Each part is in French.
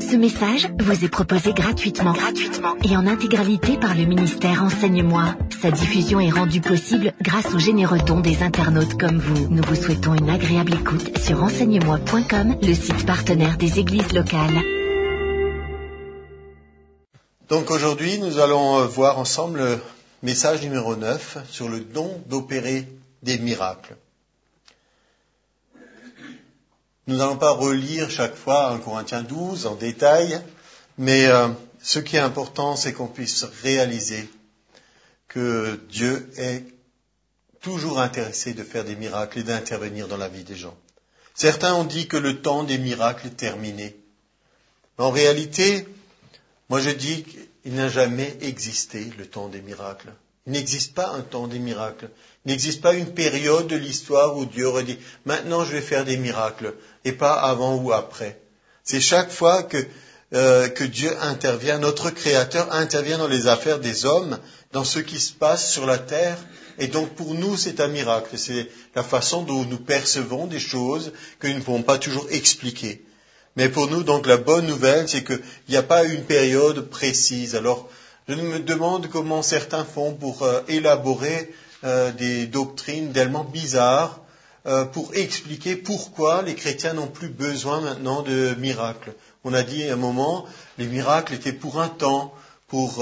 Ce message vous est proposé gratuitement et en intégralité par le ministère Enseigne-moi. Sa diffusion est rendue possible grâce aux généreux dons des internautes comme vous. Nous vous souhaitons une agréable écoute sur enseigne-moi.com, le site partenaire des églises locales. Donc aujourd'hui, nous allons voir ensemble le message numéro 9 sur le don d'opérer des miracles. Nous n'allons pas relire chaque fois 1 Corinthiens 12 en détail, mais ce qui est important, c'est qu'on puisse réaliser que Dieu est toujours intéressé de faire des miracles et d'intervenir dans la vie des gens. Certains ont dit que le temps des miracles est terminé. En réalité, moi je dis qu'il n'a jamais existé le temps des miracles. Il n'existe pas un temps des miracles. Il n'existe pas une période de l'histoire où Dieu aurait dit « maintenant je vais faire des miracles » et pas avant ou après. C'est chaque fois que Dieu intervient, notre Créateur intervient dans les affaires des hommes, dans ce qui se passe sur la terre. Et donc pour nous c'est un miracle. C'est la façon dont nous percevons des choses que nous ne pouvons pas toujours expliquer. Mais pour nous, donc, la bonne nouvelle, c'est qu'il n'y a pas une période précise. Alors, je me demande comment certains font pour élaborer des doctrines tellement bizarres pour expliquer pourquoi les chrétiens n'ont plus besoin maintenant de miracles. On a dit à un moment, les miracles étaient pour un temps, pour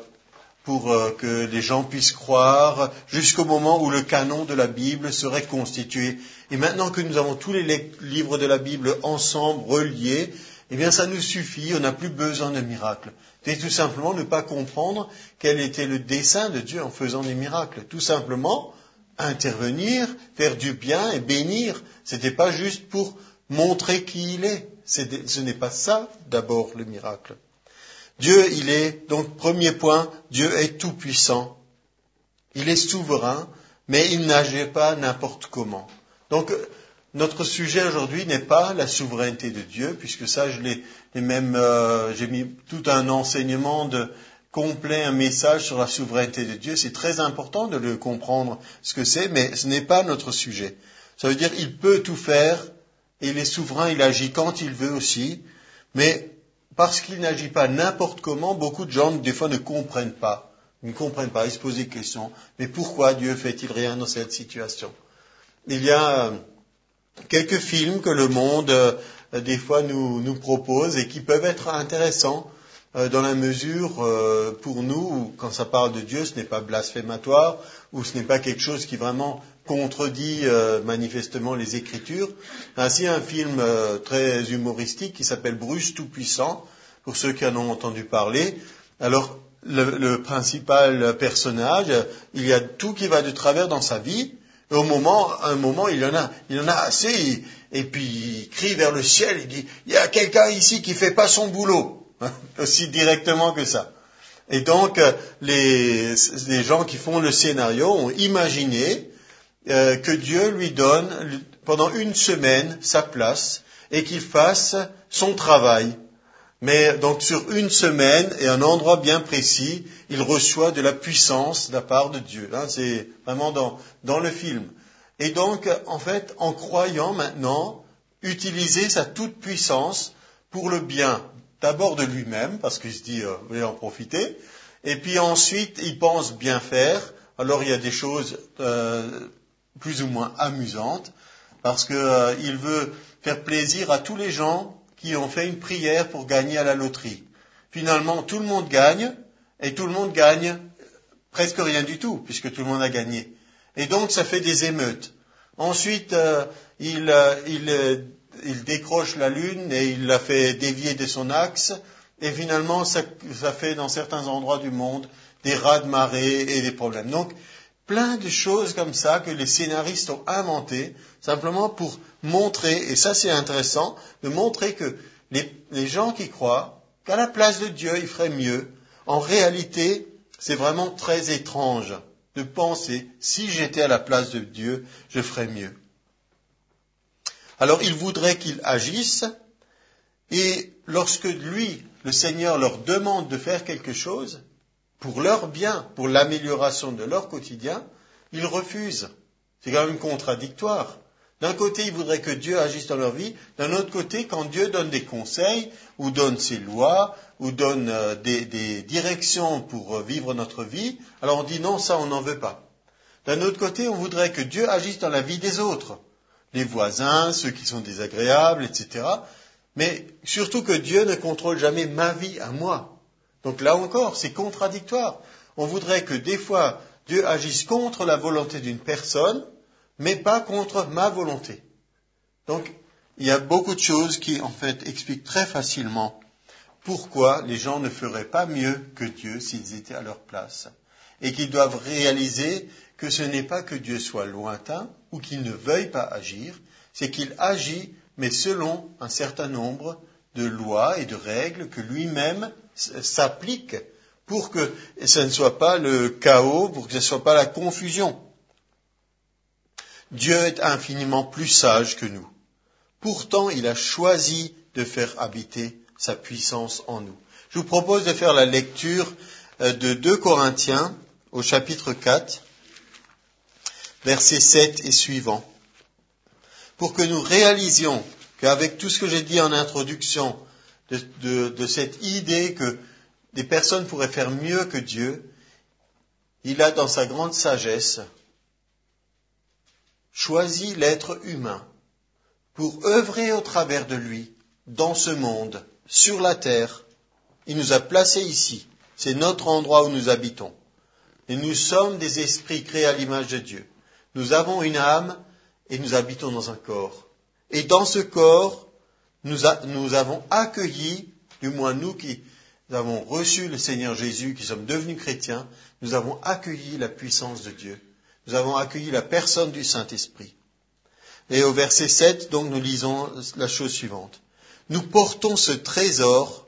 que les gens puissent croire, jusqu'au moment où le canon de la Bible serait constitué. Et maintenant que nous avons tous les livres de la Bible ensemble, reliés, eh bien ça nous suffit, on n'a plus besoin de miracles. C'est tout simplement ne pas comprendre quel était le dessein de Dieu en faisant des miracles. Tout simplement, intervenir, faire du bien et bénir. C'était pas juste pour montrer qui il est. Ce n'est pas ça, d'abord, le miracle. Dieu, il est, donc premier point, Dieu est tout-puissant. Il est souverain, mais il n'agit pas n'importe comment. Donc, notre sujet aujourd'hui n'est pas la souveraineté de Dieu, puisque ça, j'ai mis tout un enseignement complet, un message sur la souveraineté de Dieu. C'est très important de le comprendre, ce que c'est, mais ce n'est pas notre sujet. Ça veut dire, il peut tout faire, et il est souverain, il agit quand il veut aussi, mais parce qu'il n'agit pas n'importe comment, beaucoup de gens, des fois, ne comprennent pas. Ils ne comprennent pas, ils se posent des questions. Mais pourquoi Dieu fait-il rien dans cette situation? Il y a quelques films que le monde, des fois, nous propose et qui peuvent être intéressants dans la mesure, pour nous, quand ça parle de Dieu, ce n'est pas blasphématoire ou ce n'est pas quelque chose qui vraiment contredit manifestement les Écritures. Ainsi, un film très humoristique qui s'appelle Bruce Tout-Puissant, pour ceux qui en ont entendu parler. Alors, le principal personnage, il y a tout qui va de travers dans sa vie. Et à un moment, il en a assez, et puis il crie vers le ciel, il dit, il y a quelqu'un ici qui fait pas son boulot. Aussi directement que ça. Et donc, les gens qui font le scénario ont imaginé que Dieu lui donne pendant 1 semaine sa place et qu'il fasse son travail. Mais donc sur 1 semaine et un endroit bien précis, il reçoit de la puissance de la part de Dieu. C'est vraiment dans le film. Et donc, en fait, en croyant maintenant, utiliser sa toute-puissance pour le bien. D'abord de lui-même, parce qu'il se dit, je vais en profiter. Et puis ensuite, il pense bien faire. Alors il y a des choses plus ou moins amusantes, parce qu'il veut faire plaisir à tous les gens qui ont fait une prière pour gagner à la loterie. Finalement, tout le monde gagne, et tout le monde gagne presque rien du tout, puisque tout le monde a gagné. Et donc, ça fait des émeutes. Ensuite, il décroche la lune et il la fait dévier de son axe, et finalement, ça fait dans certains endroits du monde des ras-de-marée et des problèmes. Donc, plein de choses comme ça que les scénaristes ont inventées, simplement pour montrer, et ça c'est intéressant, de montrer que les gens qui croient qu'à la place de Dieu, ils feraient mieux. En réalité, c'est vraiment très étrange de penser, si j'étais à la place de Dieu, je ferais mieux. Alors, il voudrait qu'ils agissent, et lorsque lui, le Seigneur, leur demande de faire quelque chose, pour leur bien, pour l'amélioration de leur quotidien, ils refusent. C'est quand même contradictoire. D'un côté, ils voudraient que Dieu agisse dans leur vie. D'un autre côté, quand Dieu donne des conseils, ou donne ses lois, ou donne des directions pour vivre notre vie, alors on dit non, ça on n'en veut pas. D'un autre côté, on voudrait que Dieu agisse dans la vie des autres, les voisins, ceux qui sont désagréables, etc. Mais surtout que Dieu ne contrôle jamais ma vie à moi. Donc là encore, c'est contradictoire. On voudrait que des fois, Dieu agisse contre la volonté d'une personne, mais pas contre ma volonté. Donc, il y a beaucoup de choses qui, en fait, expliquent très facilement pourquoi les gens ne feraient pas mieux que Dieu s'ils étaient à leur place. Et qu'ils doivent réaliser que ce n'est pas que Dieu soit lointain ou qu'il ne veuille pas agir, c'est qu'il agit, mais selon un certain nombre de lois et de règles que lui-même s'applique pour que ce ne soit pas le chaos, pour que ce ne soit pas la confusion. Dieu est infiniment plus sage que nous. Pourtant, il a choisi de faire habiter sa puissance en nous. Je vous propose de faire la lecture de 2 Corinthiens au chapitre 4, versets 7 et suivants, pour que nous réalisions qu'avec tout ce que j'ai dit en introduction de cette idée que des personnes pourraient faire mieux que Dieu, il a dans sa grande sagesse choisi l'être humain pour œuvrer au travers de lui, dans ce monde, sur la terre. Il nous a placés ici. C'est notre endroit où nous habitons. Et nous sommes des esprits créés à l'image de Dieu. Nous avons une âme et nous habitons dans un corps. Et dans ce corps, nous avons accueilli, du moins nous qui avons reçu le Seigneur Jésus, qui sommes devenus chrétiens, nous avons accueilli la puissance de Dieu. Nous avons accueilli la personne du Saint-Esprit. Et au verset 7, donc, nous lisons la chose suivante. Nous portons ce trésor,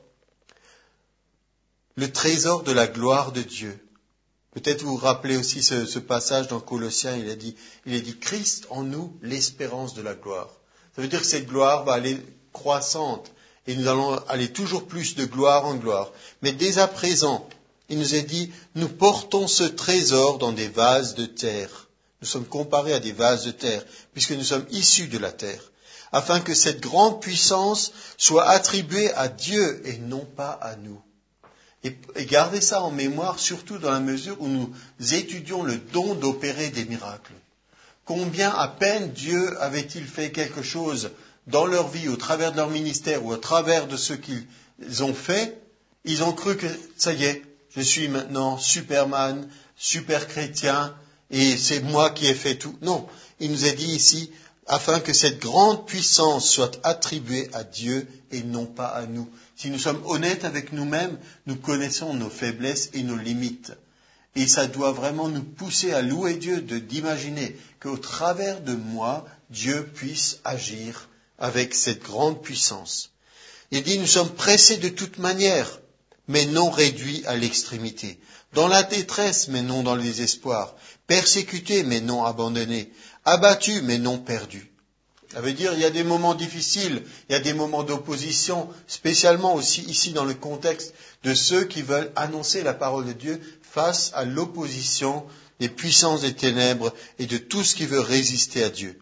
le trésor de la gloire de Dieu. Peut-être vous vous rappelez aussi ce passage dans Colossiens, il est dit Christ en nous, l'espérance de la gloire. Ça veut dire que cette gloire va aller croissante et nous allons aller toujours plus de gloire en gloire. Mais dès à présent, il nous est dit, nous portons ce trésor dans des vases de terre. Nous sommes comparés à des vases de terre, puisque nous sommes issus de la terre, afin que cette grande puissance soit attribuée à Dieu et non pas à nous. Et gardez ça en mémoire, surtout dans la mesure où nous étudions le don d'opérer des miracles. Combien à peine Dieu avait-il fait quelque chose dans leur vie, au travers de leur ministère ou au travers de ce qu'ils ont fait, ils ont cru que ça y est, je suis maintenant Superman, super chrétien, et c'est moi qui ai fait tout. Non, il nous est dit ici, afin que cette grande puissance soit attribuée à Dieu et non pas à nous. Si nous sommes honnêtes avec nous-mêmes, nous connaissons nos faiblesses et nos limites. Et ça doit vraiment nous pousser à louer Dieu, d'imaginer qu'au travers de moi, Dieu puisse agir avec cette grande puissance. Il dit, nous sommes pressés de toute manière, mais non réduits à l'extrémité. Dans la détresse, mais non dans le désespoir. Persécutés, mais non abandonnés. Abattus, mais non perdus. Ça veut dire, il y a des moments difficiles, il y a des moments d'opposition, spécialement aussi ici dans le contexte de ceux qui veulent annoncer la parole de Dieu face à l'opposition des puissances des ténèbres et de tout ce qui veut résister à Dieu.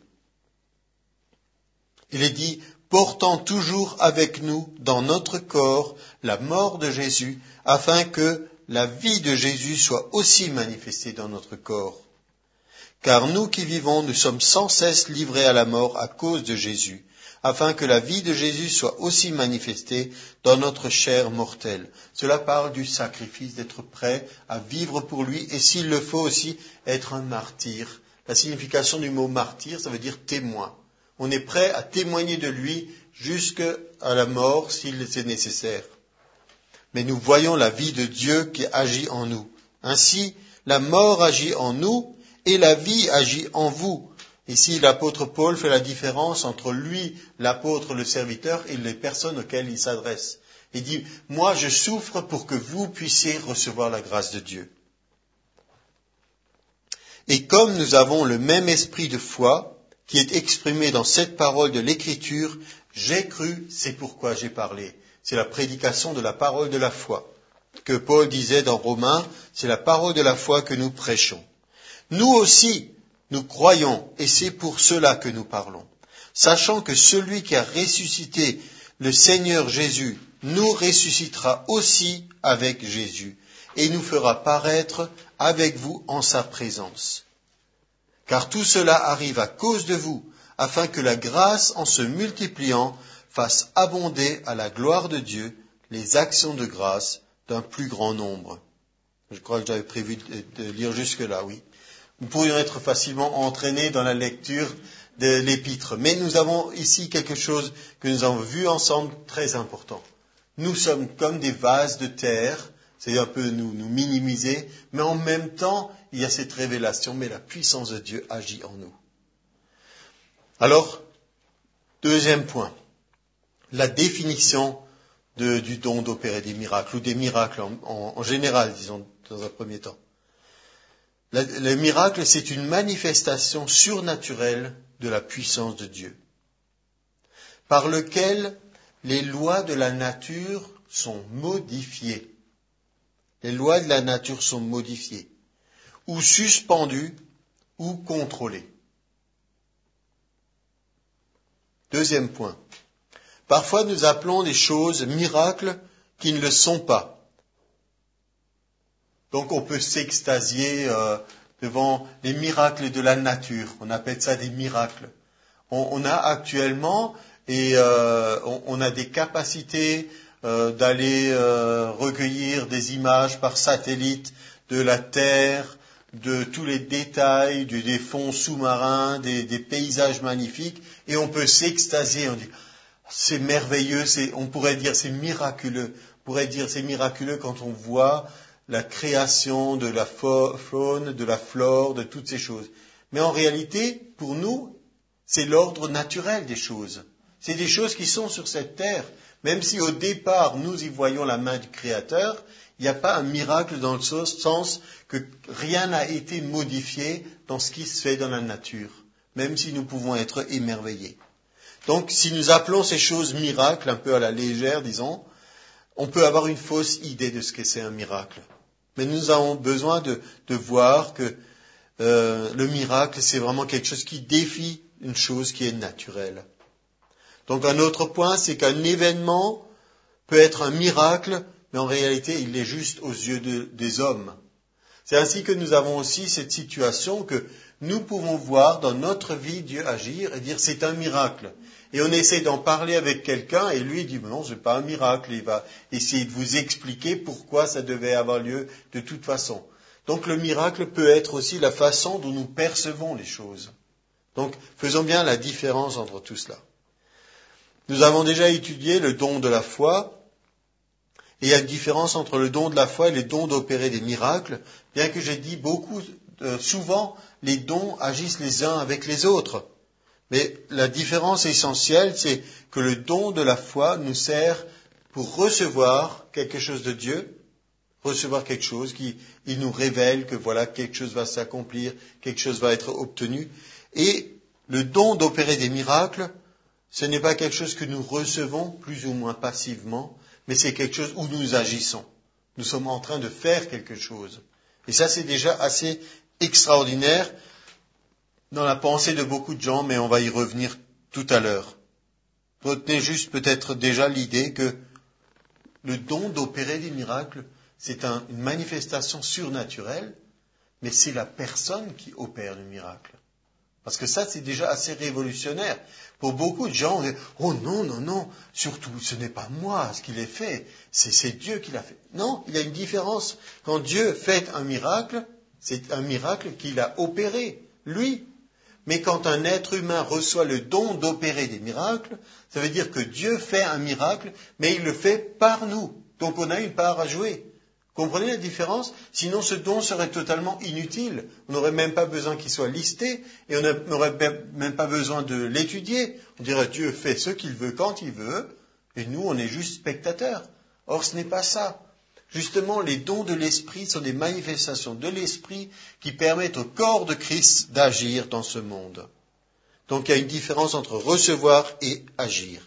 Il est dit, portant toujours avec nous dans notre corps la mort de Jésus, afin que la vie de Jésus soit aussi manifestée dans notre corps. Car nous qui vivons, nous sommes sans cesse livrés à la mort à cause de Jésus, afin que la vie de Jésus soit aussi manifestée dans notre chair mortelle. Cela parle du sacrifice, d'être prêt à vivre pour lui, et s'il le faut aussi, être un martyr. La signification du mot martyr, ça veut dire témoin. On est prêt à témoigner de lui jusqu'à la mort s'il c'est nécessaire. Mais nous voyons la vie de Dieu qui agit en nous. Ainsi, la mort agit en nous et la vie agit en vous. Ici, l'apôtre Paul fait la différence entre lui, l'apôtre, le serviteur, et les personnes auxquelles il s'adresse. Il dit, moi je souffre pour que vous puissiez recevoir la grâce de Dieu. Et comme nous avons le même esprit de foi, qui est exprimé dans cette parole de l'Écriture, j'ai cru, c'est pourquoi j'ai parlé. C'est la prédication de la parole de la foi. Que Paul disait dans Romains, c'est la parole de la foi que nous prêchons. Nous aussi, Nous croyons, et c'est pour cela que nous parlons, sachant que celui qui a ressuscité le Seigneur Jésus nous ressuscitera aussi avec Jésus et nous fera paraître avec vous en sa présence. Car tout cela arrive à cause de vous, afin que la grâce, en se multipliant, fasse abonder à la gloire de Dieu les actions de grâce d'un plus grand nombre. Je crois que j'avais prévu de lire jusque-là, oui. Nous pourrions être facilement entraînés dans la lecture de l'épître. Mais nous avons ici quelque chose que nous avons vu ensemble très important. Nous sommes comme des vases de terre, c'est un peu nous minimiser, mais en même temps, il y a cette révélation, mais la puissance de Dieu agit en nous. Alors, deuxième point, la définition du don d'opérer des miracles, ou des miracles en général, disons, dans un premier temps. Le miracle, c'est une manifestation surnaturelle de la puissance de Dieu, par lequel les lois de la nature sont modifiées. Les lois de la nature sont modifiées, ou suspendues, ou contrôlées. Deuxième point. Parfois, nous appelons des choses miracles qui ne le sont pas. Donc, on peut s'extasier devant les miracles de la nature. On appelle ça des miracles. On a actuellement, on a des capacités d'aller recueillir des images par satellite de la Terre, de tous les détails, des fonds sous-marins, des paysages magnifiques, et on peut s'extasier. On dit, c'est merveilleux, on pourrait dire c'est miraculeux. On pourrait dire c'est miraculeux quand on voit la création de la faune, de la flore, de toutes ces choses. Mais en réalité, pour nous, c'est l'ordre naturel des choses. C'est des choses qui sont sur cette terre. Même si au départ, nous y voyons la main du Créateur, il n'y a pas un miracle dans le sens que rien n'a été modifié dans ce qui se fait dans la nature, même si nous pouvons être émerveillés. Donc, si nous appelons ces choses miracles, un peu à la légère, disons, on peut avoir une fausse idée de ce que c'est un miracle. Mais nous avons besoin de voir que le miracle, c'est vraiment quelque chose qui défie une chose qui est naturelle. Donc un autre point, c'est qu'un événement peut être un miracle, mais en réalité, il est juste aux yeux des hommes. C'est ainsi que nous avons aussi cette situation que nous pouvons voir dans notre vie Dieu agir et dire c'est un miracle. Et on essaie d'en parler avec quelqu'un et lui dit non, c'est pas un miracle. Il va essayer de vous expliquer pourquoi ça devait avoir lieu de toute façon. Donc le miracle peut être aussi la façon dont nous percevons les choses. Donc faisons bien la différence entre tout cela. Nous avons déjà étudié le don de la foi. Et il y a une différence entre le don de la foi et le don d'opérer des miracles, bien que j'ai dit souvent, les dons agissent les uns avec les autres. Mais la différence essentielle, c'est que le don de la foi nous sert pour recevoir quelque chose de Dieu, recevoir quelque chose il nous révèle que voilà, quelque chose va s'accomplir, quelque chose va être obtenu. Et le don d'opérer des miracles, ce n'est pas quelque chose que nous recevons plus ou moins passivement, mais c'est quelque chose où nous agissons. Nous sommes en train de faire quelque chose. Et ça, c'est déjà assez extraordinaire dans la pensée de beaucoup de gens, mais on va y revenir tout à l'heure. Retenez juste peut-être déjà l'idée que le don d'opérer des miracles, c'est une manifestation surnaturelle, mais c'est la personne qui opère le miracle. Parce que ça, c'est déjà assez révolutionnaire. Pour beaucoup de gens, on dit, oh non, surtout, ce n'est pas moi ce qu'il a fait, c'est Dieu qui l'a fait. Non, il y a une différence. Quand Dieu fait un miracle, c'est un miracle qu'il a opéré, lui. Mais quand un être humain reçoit le don d'opérer des miracles, ça veut dire que Dieu fait un miracle, mais il le fait par nous. Donc on a une part à jouer. Comprenez la différence? Sinon, ce don serait totalement inutile. On n'aurait même pas besoin qu'il soit listé et on n'aurait même pas besoin de l'étudier. On dirait Dieu fait ce qu'il veut quand il veut et nous, on est juste spectateurs. Or, ce n'est pas ça. Justement, les dons de l'Esprit sont des manifestations de l'Esprit qui permettent au corps de Christ d'agir dans ce monde. Donc, il y a une différence entre recevoir et agir.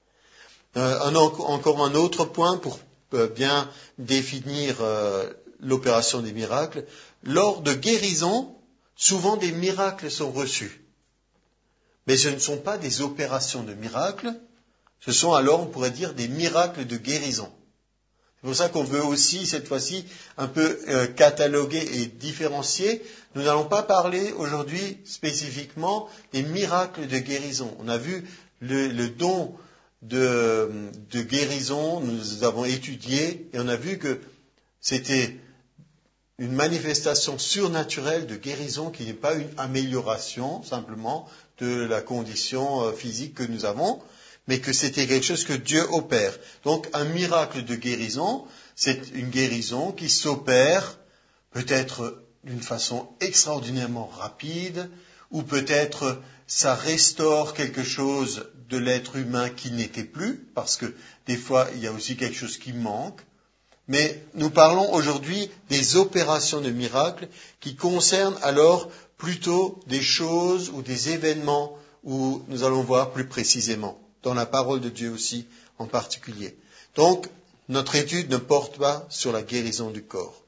Encore un autre point pour bien définir l'opération des miracles. Lors de guérison, souvent des miracles sont reçus. Mais ce ne sont pas des opérations de miracles, ce sont alors, on pourrait dire, des miracles de guérison. C'est pour ça qu'on veut aussi, cette fois-ci, un peu cataloguer et différencier. Nous n'allons pas parler aujourd'hui spécifiquement des miracles de guérison. On a vu le don de guérison, nous avons étudié et on a vu que c'était une manifestation surnaturelle de guérison qui n'est pas une amélioration simplement de la condition physique que nous avons, mais que c'était quelque chose que Dieu opère. Donc un miracle de guérison, c'est une guérison qui s'opère peut-être d'une façon extraordinairement rapide, ou peut-être ça restaure quelque chose de l'être humain qui n'était plus, parce que des fois il y a aussi quelque chose qui manque. Mais nous parlons aujourd'hui des opérations de miracles qui concernent alors plutôt des choses ou des événements où nous allons voir plus précisément, dans la parole de Dieu aussi en particulier. Donc, notre étude ne porte pas sur la guérison du corps.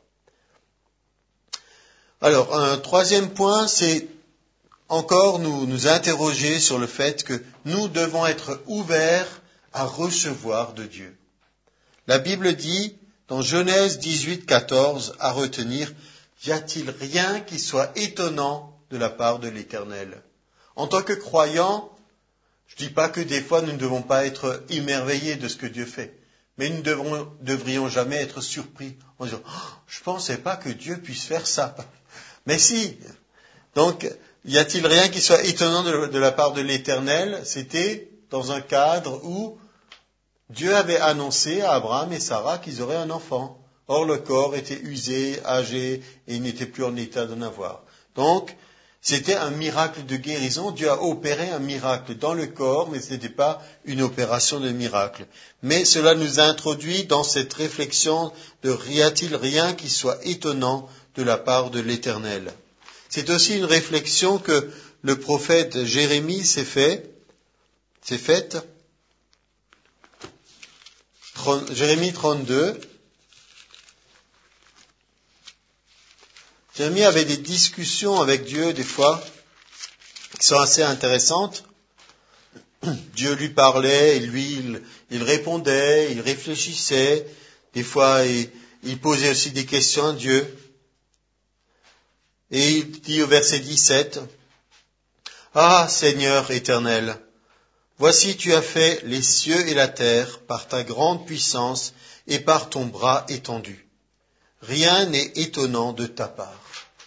Alors, un troisième point, c'est encore nous interroger sur le fait que nous devons être ouverts à recevoir de Dieu. La Bible dit, dans Genèse 18, 14, à retenir, y a-t-il rien qui soit étonnant de la part de l'Éternel? En tant que croyants, je ne dis pas que des fois nous ne devons pas être émerveillés de ce que Dieu fait, mais nous ne devrions jamais être surpris en disant, je ne pensais pas que Dieu puisse faire ça. Mais si. Donc, y a-t-il rien qui soit étonnant de la part de l'Éternel? C'était dans un cadre où Dieu avait annoncé à Abraham et Sarah qu'ils auraient un enfant. Or, le corps était usé, âgé, et il n'était plus en état d'en avoir. Donc, c'était un miracle de guérison. Dieu a opéré un miracle dans le corps, mais ce n'était pas une opération de miracle. Mais cela nous introduit dans cette réflexion de y a-t-il rien qui soit étonnant de la part de l'Éternel? C'est aussi une réflexion que le prophète Jérémie s'est faite. Jérémie 32. Jérémie avait des discussions avec Dieu, des fois, qui sont assez intéressantes. Dieu lui parlait, et lui, il répondait, il réfléchissait. Des fois, il posait aussi des questions à Dieu. Et il dit au verset 17, « Ah, Seigneur éternel, voici tu as fait les cieux et la terre par ta grande puissance et par ton bras étendu. Rien n'est étonnant de ta part. »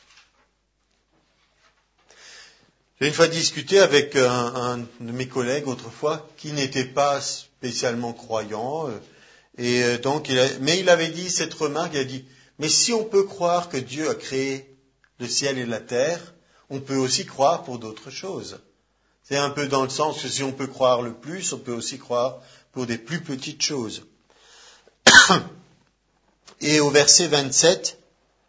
J'ai une fois discuté avec un de mes collègues autrefois qui n'était pas spécialement croyant, mais il avait dit cette remarque, il a dit, mais si on peut croire que Dieu a créé le ciel et la terre, on peut aussi croire pour d'autres choses. C'est un peu dans le sens que si on peut croire le plus, on peut aussi croire pour des plus petites choses. Et au verset 27,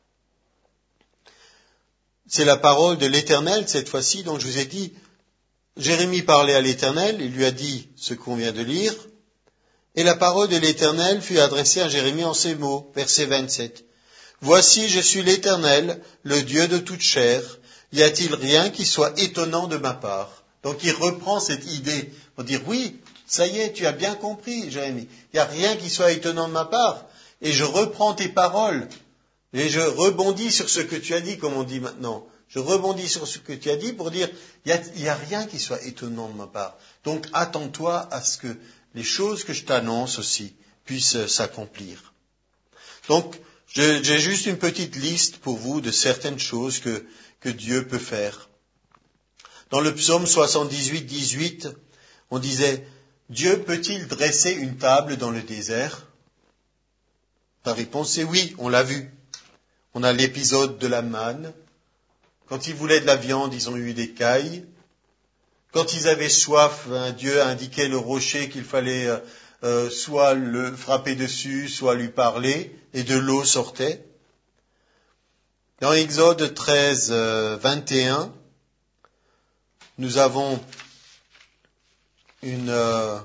c'est la parole de l'Éternel cette fois-ci, dont je vous ai dit, Jérémie parlait à l'Éternel, il lui a dit ce qu'on vient de lire, et la parole de l'Éternel fut adressée à Jérémie en ces mots, verset 27. Voici, je suis l'Éternel, le Dieu de toute chair. Y a-t-il rien qui soit étonnant de ma part? Donc il reprend cette idée pour dire, oui, ça y est, tu as bien compris, Jérémie. Il n'y a rien qui soit étonnant de ma part. Et je reprends tes paroles. Et je rebondis sur ce que tu as dit, comme on dit maintenant. Je rebondis sur ce que tu as dit pour dire, il n'y a rien qui soit étonnant de ma part. Donc attends-toi à ce que les choses que je t'annonce aussi puissent s'accomplir. Donc, j'ai juste une petite liste pour vous de certaines choses que Dieu peut faire. Dans le psaume 78, 18, on disait, Dieu peut-il dresser une table dans le désert? La réponse est oui, on l'a vu. On a l'épisode de la manne. Quand ils voulaient de la viande, ils ont eu des cailles. Quand ils avaient soif, Dieu a indiqué le rocher qu'il fallait soit le frapper dessus, soit lui parler, et de l'eau sortait. Dans Exode 13, 21, nous avons une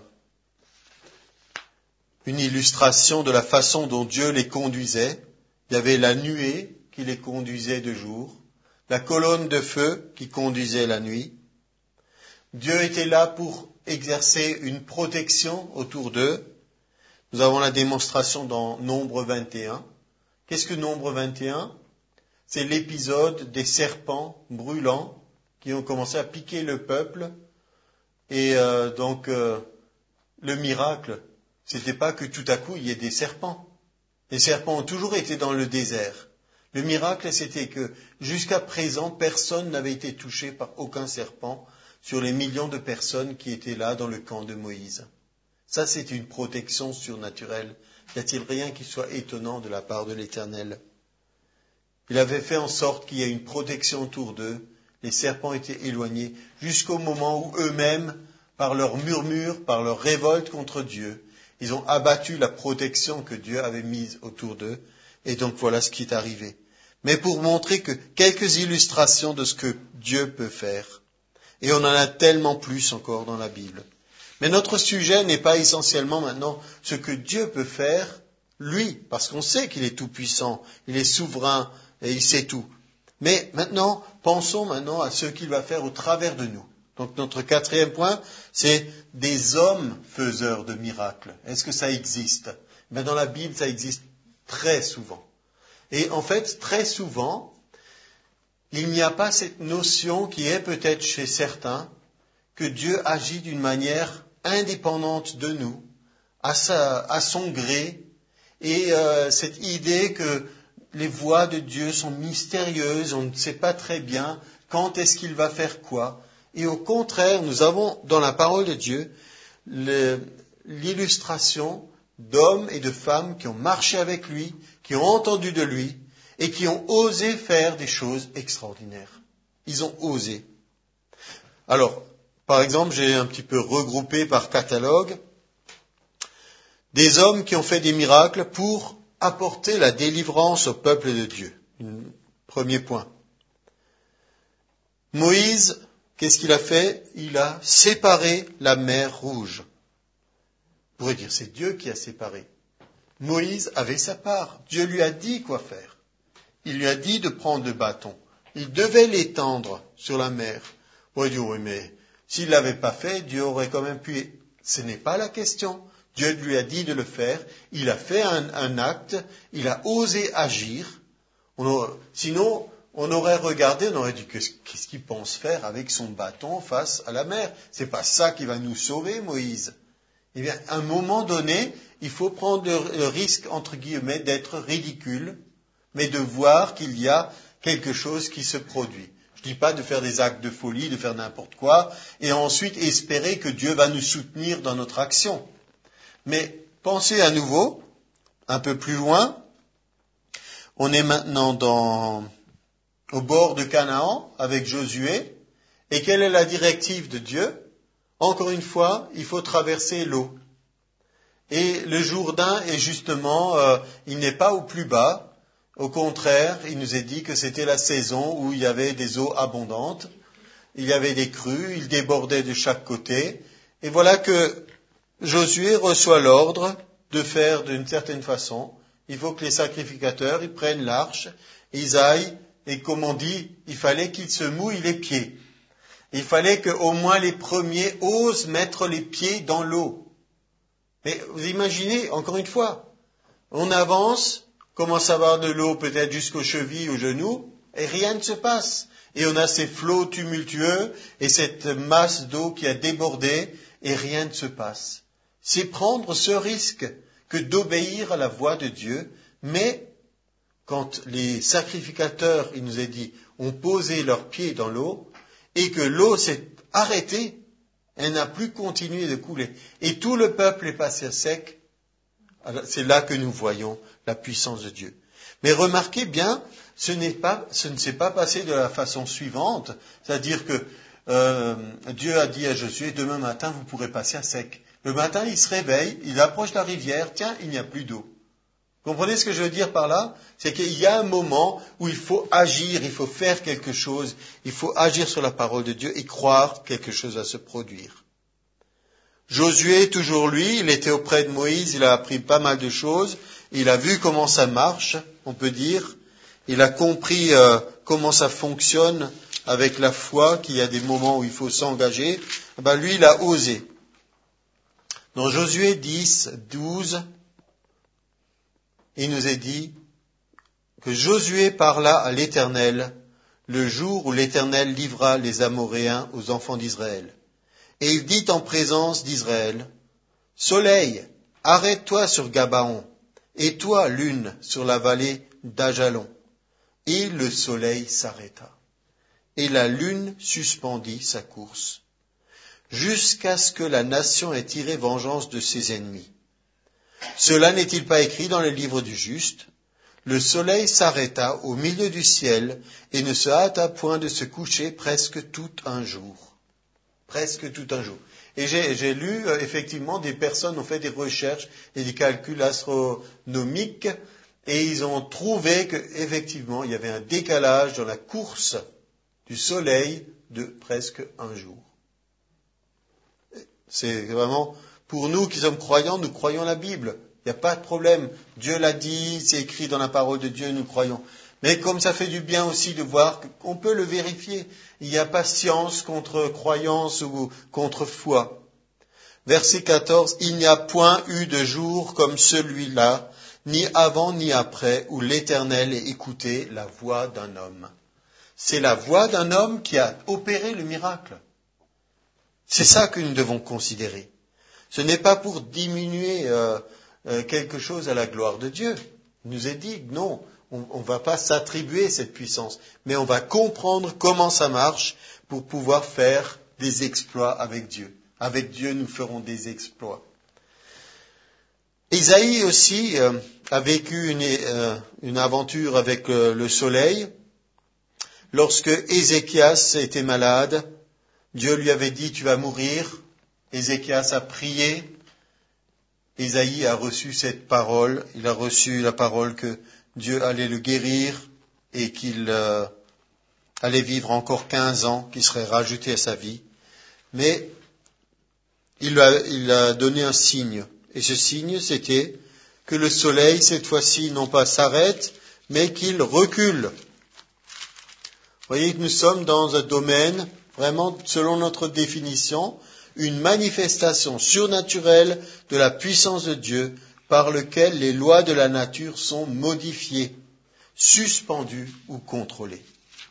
illustration de la façon dont Dieu les conduisait. Il y avait la nuée qui les conduisait de jour. la colonne de feu qui conduisait la nuit. Dieu était là pour exercer une protection autour d'eux. Nous avons la démonstration dans Nombre 21. Qu'est-ce que Nombre 21? C'est l'épisode des serpents brûlants qui ont commencé à piquer le peuple. Et donc, le miracle, c'était pas que tout à coup il y ait des serpents. Les serpents ont toujours été dans le désert. Le miracle, c'était que jusqu'à présent, personne n'avait été touché par aucun serpent sur les millions de personnes qui étaient là dans le camp de Moïse. Ça, c'est une protection surnaturelle. Y a-t-il rien qui soit étonnant de la part de l'Éternel? Il avait fait en sorte qu'il y ait une protection autour d'eux. Les serpents étaient éloignés jusqu'au moment où eux-mêmes, par leur murmure, par leur révolte contre Dieu, ils ont abattu la protection que Dieu avait mise autour d'eux. Et donc voilà ce qui est arrivé. Mais pour montrer que quelques illustrations de ce que Dieu peut faire. Et on en a tellement plus encore dans la Bible. Mais notre sujet n'est pas essentiellement maintenant ce que Dieu peut faire, lui, parce qu'on sait qu'il est tout-puissant, il est souverain et il sait tout. Mais maintenant, pensons maintenant à ce qu'il va faire au travers de nous. Donc notre quatrième point, c'est des hommes faiseurs de miracles. Est-ce que ça existe? Ben, dans la Bible, ça existe très souvent. Et en fait, très souvent, il n'y a pas cette notion qui est peut-être chez certains, que Dieu agit d'une manière indépendante de nous, à son gré, et cette idée que les voies de Dieu sont mystérieuses, on ne sait pas très bien quand est-ce qu'il va faire quoi. Et au contraire, nous avons dans la parole de Dieu l'illustration d'hommes et de femmes qui ont marché avec lui, qui ont entendu de lui et qui ont osé faire des choses extraordinaires. Ils ont osé. Alors, par exemple, j'ai un petit peu regroupé par catalogue des hommes qui ont fait des miracles pour apporter la délivrance au peuple de Dieu. Premier point. Moïse, qu'est-ce qu'il a fait? Il a séparé la mer Rouge. On pourrait dire, c'est Dieu qui a séparé. Moïse avait sa part. Dieu lui a dit quoi faire. Il lui a dit de prendre le bâton. Il devait l'étendre sur la mer. On pourrait dire, oui, mais s'il ne l'avait pas fait, Dieu aurait quand même pu. Ce n'est pas la question. Dieu lui a dit de le faire. Il a fait un acte. Il a osé agir. Sinon, on aurait regardé, on aurait dit, qu'est-ce qu'il pense faire avec son bâton face à la mer? C'est pas ça qui va nous sauver, Moïse. Eh bien, à un moment donné, il faut prendre le risque, entre guillemets, d'être ridicule, mais de voir qu'il y a quelque chose qui se produit. Je ne dis pas de faire des actes de folie, de faire n'importe quoi, et ensuite espérer que Dieu va nous soutenir dans notre action. Mais pensez à nouveau, un peu plus loin, on est maintenant au bord de Canaan avec Josué, et quelle est la directive de Dieu? Encore une fois, il faut traverser l'eau. Et le Jourdain est justement, il n'est pas au plus bas. Au contraire, il nous est dit que c'était la saison où il y avait des eaux abondantes. Il y avait des crues, il débordait de chaque côté. Et voilà que Josué reçoit l'ordre de faire d'une certaine façon. Il faut que les sacrificateurs, ils prennent l'arche, ils aillent, et comme on dit, il fallait qu'ils se mouillent les pieds. Il fallait qu'au moins les premiers osent mettre les pieds dans l'eau. Mais vous imaginez, encore une fois, on avance, commence à avoir de l'eau peut-être jusqu'aux chevilles, aux genoux, et rien ne se passe. Et on a ces flots tumultueux et cette masse d'eau qui a débordé, et rien ne se passe. C'est prendre ce risque que d'obéir à la voix de Dieu, mais quand les sacrificateurs, il nous est dit, ont posé leurs pieds dans l'eau, et que l'eau s'est arrêtée, elle n'a plus continué de couler, et tout le peuple est passé à sec, c'est là que nous voyons la puissance de Dieu. Mais remarquez bien, ce ne s'est pas passé de la façon suivante, c'est-à-dire que Dieu a dit à Josué, demain matin vous pourrez passer à sec. Le matin il se réveille, il approche la rivière, tiens, il n'y a plus d'eau. Comprenez ce que je veux dire par là? C'est qu'il y a un moment où il faut agir, il faut faire quelque chose, il faut agir sur la parole de Dieu et croire que quelque chose va se produire. Josué, toujours lui, il était auprès de Moïse, il a appris pas mal de choses, il a vu comment ça marche, on peut dire, il a compris comment ça fonctionne avec la foi, qu'il y a des moments où il faut s'engager, lui, il a osé. Dans Josué 10, 12, il nous est dit que Josué parla à l'Éternel le jour où l'Éternel livra les Amoréens aux enfants d'Israël. Et il dit en présence d'Israël, « Soleil, arrête-toi sur Gabaon, et toi, lune, sur la vallée d'Ajalon. » Et le soleil s'arrêta, et la lune suspendit sa course, jusqu'à ce que la nation ait tiré vengeance de ses ennemis. Cela n'est-il pas écrit dans le livre du juste? Le soleil s'arrêta au milieu du ciel et ne se hâta point de se coucher presque tout un jour. Presque tout un jour. Et j'ai lu, effectivement, des personnes ont fait des recherches et des calculs astronomiques et ils ont trouvé qu'effectivement, il y avait un décalage dans la course du soleil de presque un jour. C'est vraiment, pour nous qui sommes croyants, nous croyons la Bible. Il n'y a pas de problème. Dieu l'a dit, c'est écrit dans la parole de Dieu, nous croyons. Mais comme ça fait du bien aussi de voir qu'on peut le vérifier. Il n'y a pas science contre croyance ou contre foi. Verset 14, « Il n'y a point eu de jour comme celui-là, ni avant ni après, où l'Éternel ait écouté la voix d'un homme. » C'est la voix d'un homme qui a opéré le miracle. C'est ça que nous devons considérer. Ce n'est pas pour diminuer quelque chose à la gloire de Dieu. Il nous est dit, non, on ne va pas s'attribuer cette puissance, mais on va comprendre comment ça marche pour pouvoir faire des exploits avec Dieu. Avec Dieu, nous ferons des exploits. Isaïe aussi a vécu une aventure avec le soleil. Lorsque Ézéchias était malade, Dieu lui avait dit, tu vas mourir. Ézéchias a prié. Isaïe a reçu cette parole. Il a reçu la parole que Dieu allait le guérir et qu'il allait vivre encore 15 ans, qui seraient rajoutés à sa vie. Mais il a donné un signe. Et ce signe, c'était que le soleil, cette fois-ci, non pas s'arrête, mais qu'il recule. Vous voyez que nous sommes dans un domaine, vraiment, selon notre définition, une manifestation surnaturelle de la puissance de Dieu par lequel les lois de la nature sont modifiées, suspendues ou contrôlées.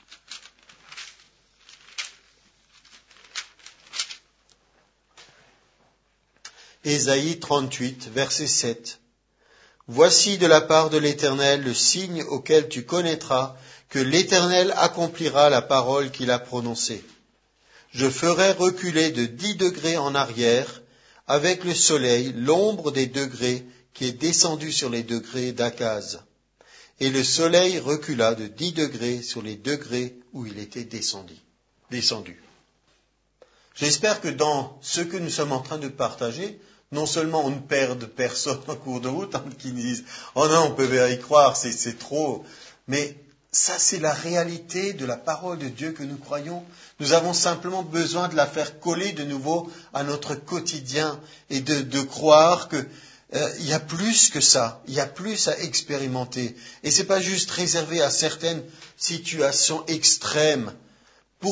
Ésaïe 38, verset 7. Voici de la part de l'Éternel le signe auquel tu connaîtras que l'Éternel accomplira la parole qu'il a prononcée. Je ferai reculer de 10 degrés en arrière, avec le soleil, l'ombre des degrés qui est descendue sur les degrés d'Akaz. Et le soleil recula de 10 degrés sur les degrés où il était descendu. J'espère que dans ce que nous sommes en train de partager, non seulement on ne perd personne en cours de route, qui disent « Oh non, on peut y croire, c'est trop », mais ça c'est la réalité de la parole de Dieu que nous croyons. Nous avons simplement besoin de la faire coller de nouveau à notre quotidien et de croire que il y a plus que ça, il y a plus à expérimenter. Et c'est pas juste réservé à certaines situations extrêmes. Pourquoi ?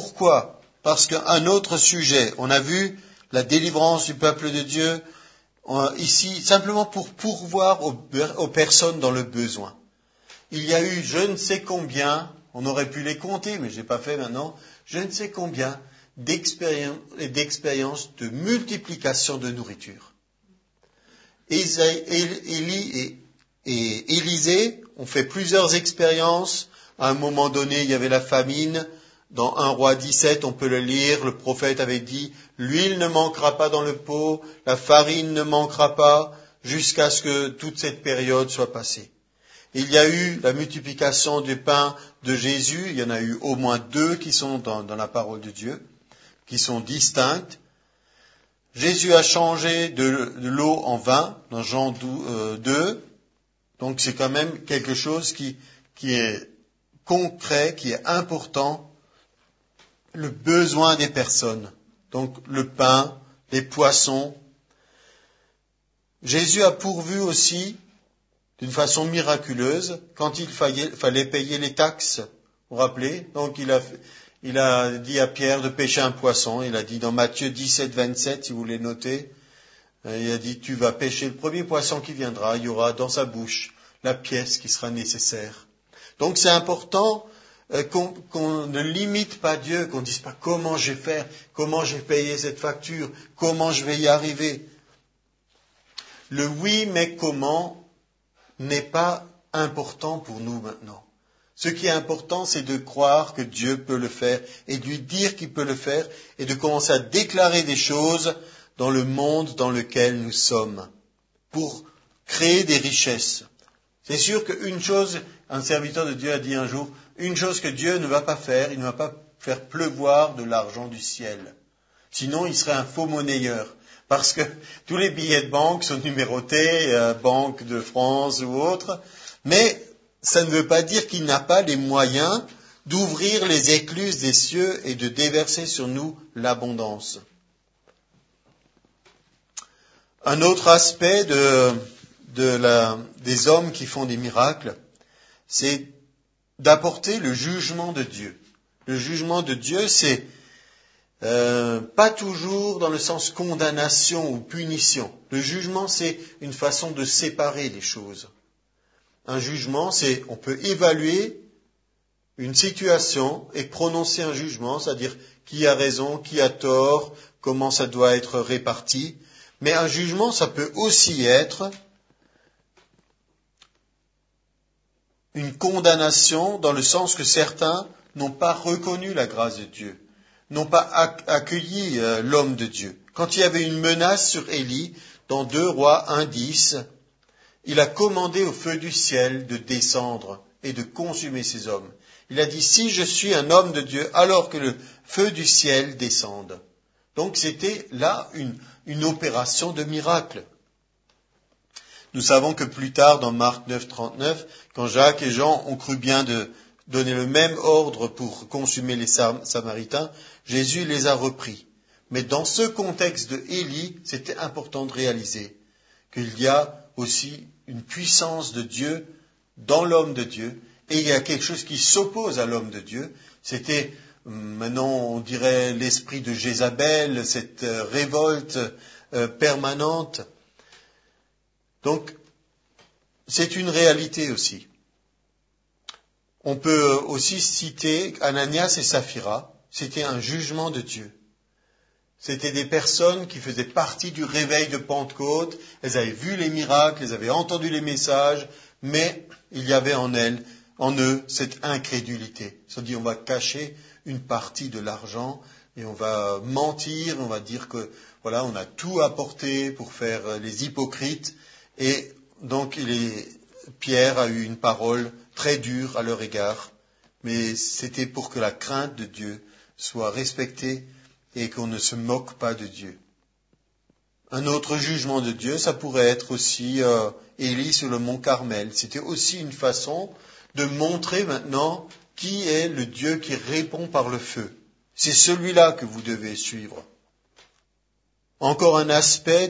Parce qu'un autre sujet, on a vu la délivrance du peuple de Dieu, ici, simplement pour pourvoir aux personnes dans le besoin. Il y a eu je ne sais combien, on aurait pu les compter, mais je n'ai pas fait maintenant, je ne sais combien d'expériences de multiplication de nourriture. Élie et Élisée ont fait plusieurs expériences. À un moment donné, il y avait la famine. Dans 1 Roi 17, on peut le lire, le prophète avait dit « L'huile ne manquera pas dans le pot, la farine ne manquera pas, jusqu'à ce que toute cette période soit passée. » Il y a eu la multiplication du pain de Jésus, il y en a eu au moins 2 qui sont dans la parole de Dieu, qui sont distinctes. Jésus a changé de l'eau en vin, dans Jean 2, donc c'est quand même quelque chose qui est concret, qui est important. Le besoin des personnes, donc le pain, les poissons. Jésus a pourvu aussi d'une façon miraculeuse quand il fallait payer les taxes. Vous vous rappelez? Donc il a dit à Pierre de pêcher un poisson. Il a dit dans Matthieu 17, 27, si vous voulez noter, il a dit, tu vas pêcher le premier poisson qui viendra, il y aura dans sa bouche la pièce qui sera nécessaire. Donc c'est important qu'on ne limite pas Dieu, qu'on ne dise pas comment je vais faire, comment je vais payer cette facture, comment je vais y arriver. Le oui mais comment n'est pas important pour nous maintenant. Ce qui est important, c'est de croire que Dieu peut le faire et de lui dire qu'il peut le faire et de commencer à déclarer des choses dans le monde dans lequel nous sommes pour créer des richesses. C'est sûr qu'une chose, un serviteur de Dieu a dit un jour, une chose que Dieu ne va pas faire, il ne va pas faire pleuvoir de l'argent du ciel. Sinon, il serait un faux monnayeur. Parce que tous les billets de banque sont numérotés, Banque de France ou autre, mais ça ne veut pas dire qu'il n'a pas les moyens d'ouvrir les écluses des cieux et de déverser sur nous l'abondance. Un autre aspect des hommes qui font des miracles, c'est d'apporter le jugement de Dieu. Le jugement de Dieu, c'est pas toujours dans le sens condamnation ou punition. Le jugement, c'est une façon de séparer les choses. Un jugement, c'est on peut évaluer une situation et prononcer un jugement, c'est-à-dire qui a raison, qui a tort, comment ça doit être réparti. Mais un jugement, ça peut aussi être une condamnation dans le sens que certains n'ont pas reconnu la grâce de Dieu, n'ont pas accueilli l'homme de Dieu. Quand il y avait une menace sur Élie, dans 2 Rois 1:10, il a commandé au feu du ciel de descendre et de consumer ces hommes. Il a dit, si je suis un homme de Dieu, alors que le feu du ciel descende. Donc c'était là une opération de miracle. Nous savons que plus tard, dans Marc 9:39, quand Jacques et Jean ont cru bien de donner le même ordre pour consumer les Samaritains, Jésus les a repris. Mais dans ce contexte de Élie, c'était important de réaliser qu'il y a aussi une puissance de Dieu dans l'homme de Dieu, et il y a quelque chose qui s'oppose à l'homme de Dieu. C'était, maintenant on dirait, l'esprit de Jézabel, cette révolte permanente. Donc, c'est une réalité aussi. On peut aussi citer Ananias et Saphira. C'était un jugement de Dieu. C'était des personnes qui faisaient partie du réveil de Pentecôte. Elles avaient vu les miracles, elles avaient entendu les messages, mais il y avait en eux, cette incrédulité. Ils se sont dit, on va cacher une partie de l'argent et on va mentir, on va dire que, voilà, on a tout apporté pour faire les hypocrites. Et donc, Pierre a eu une parole très dure à leur égard, mais c'était pour que la crainte de Dieu soit respectée et qu'on ne se moque pas de Dieu. Un autre jugement de Dieu, ça pourrait être aussi Élie sur le mont Carmel. C'était aussi une façon de montrer maintenant qui est le Dieu qui répond par le feu. C'est celui-là que vous devez suivre. Encore un aspect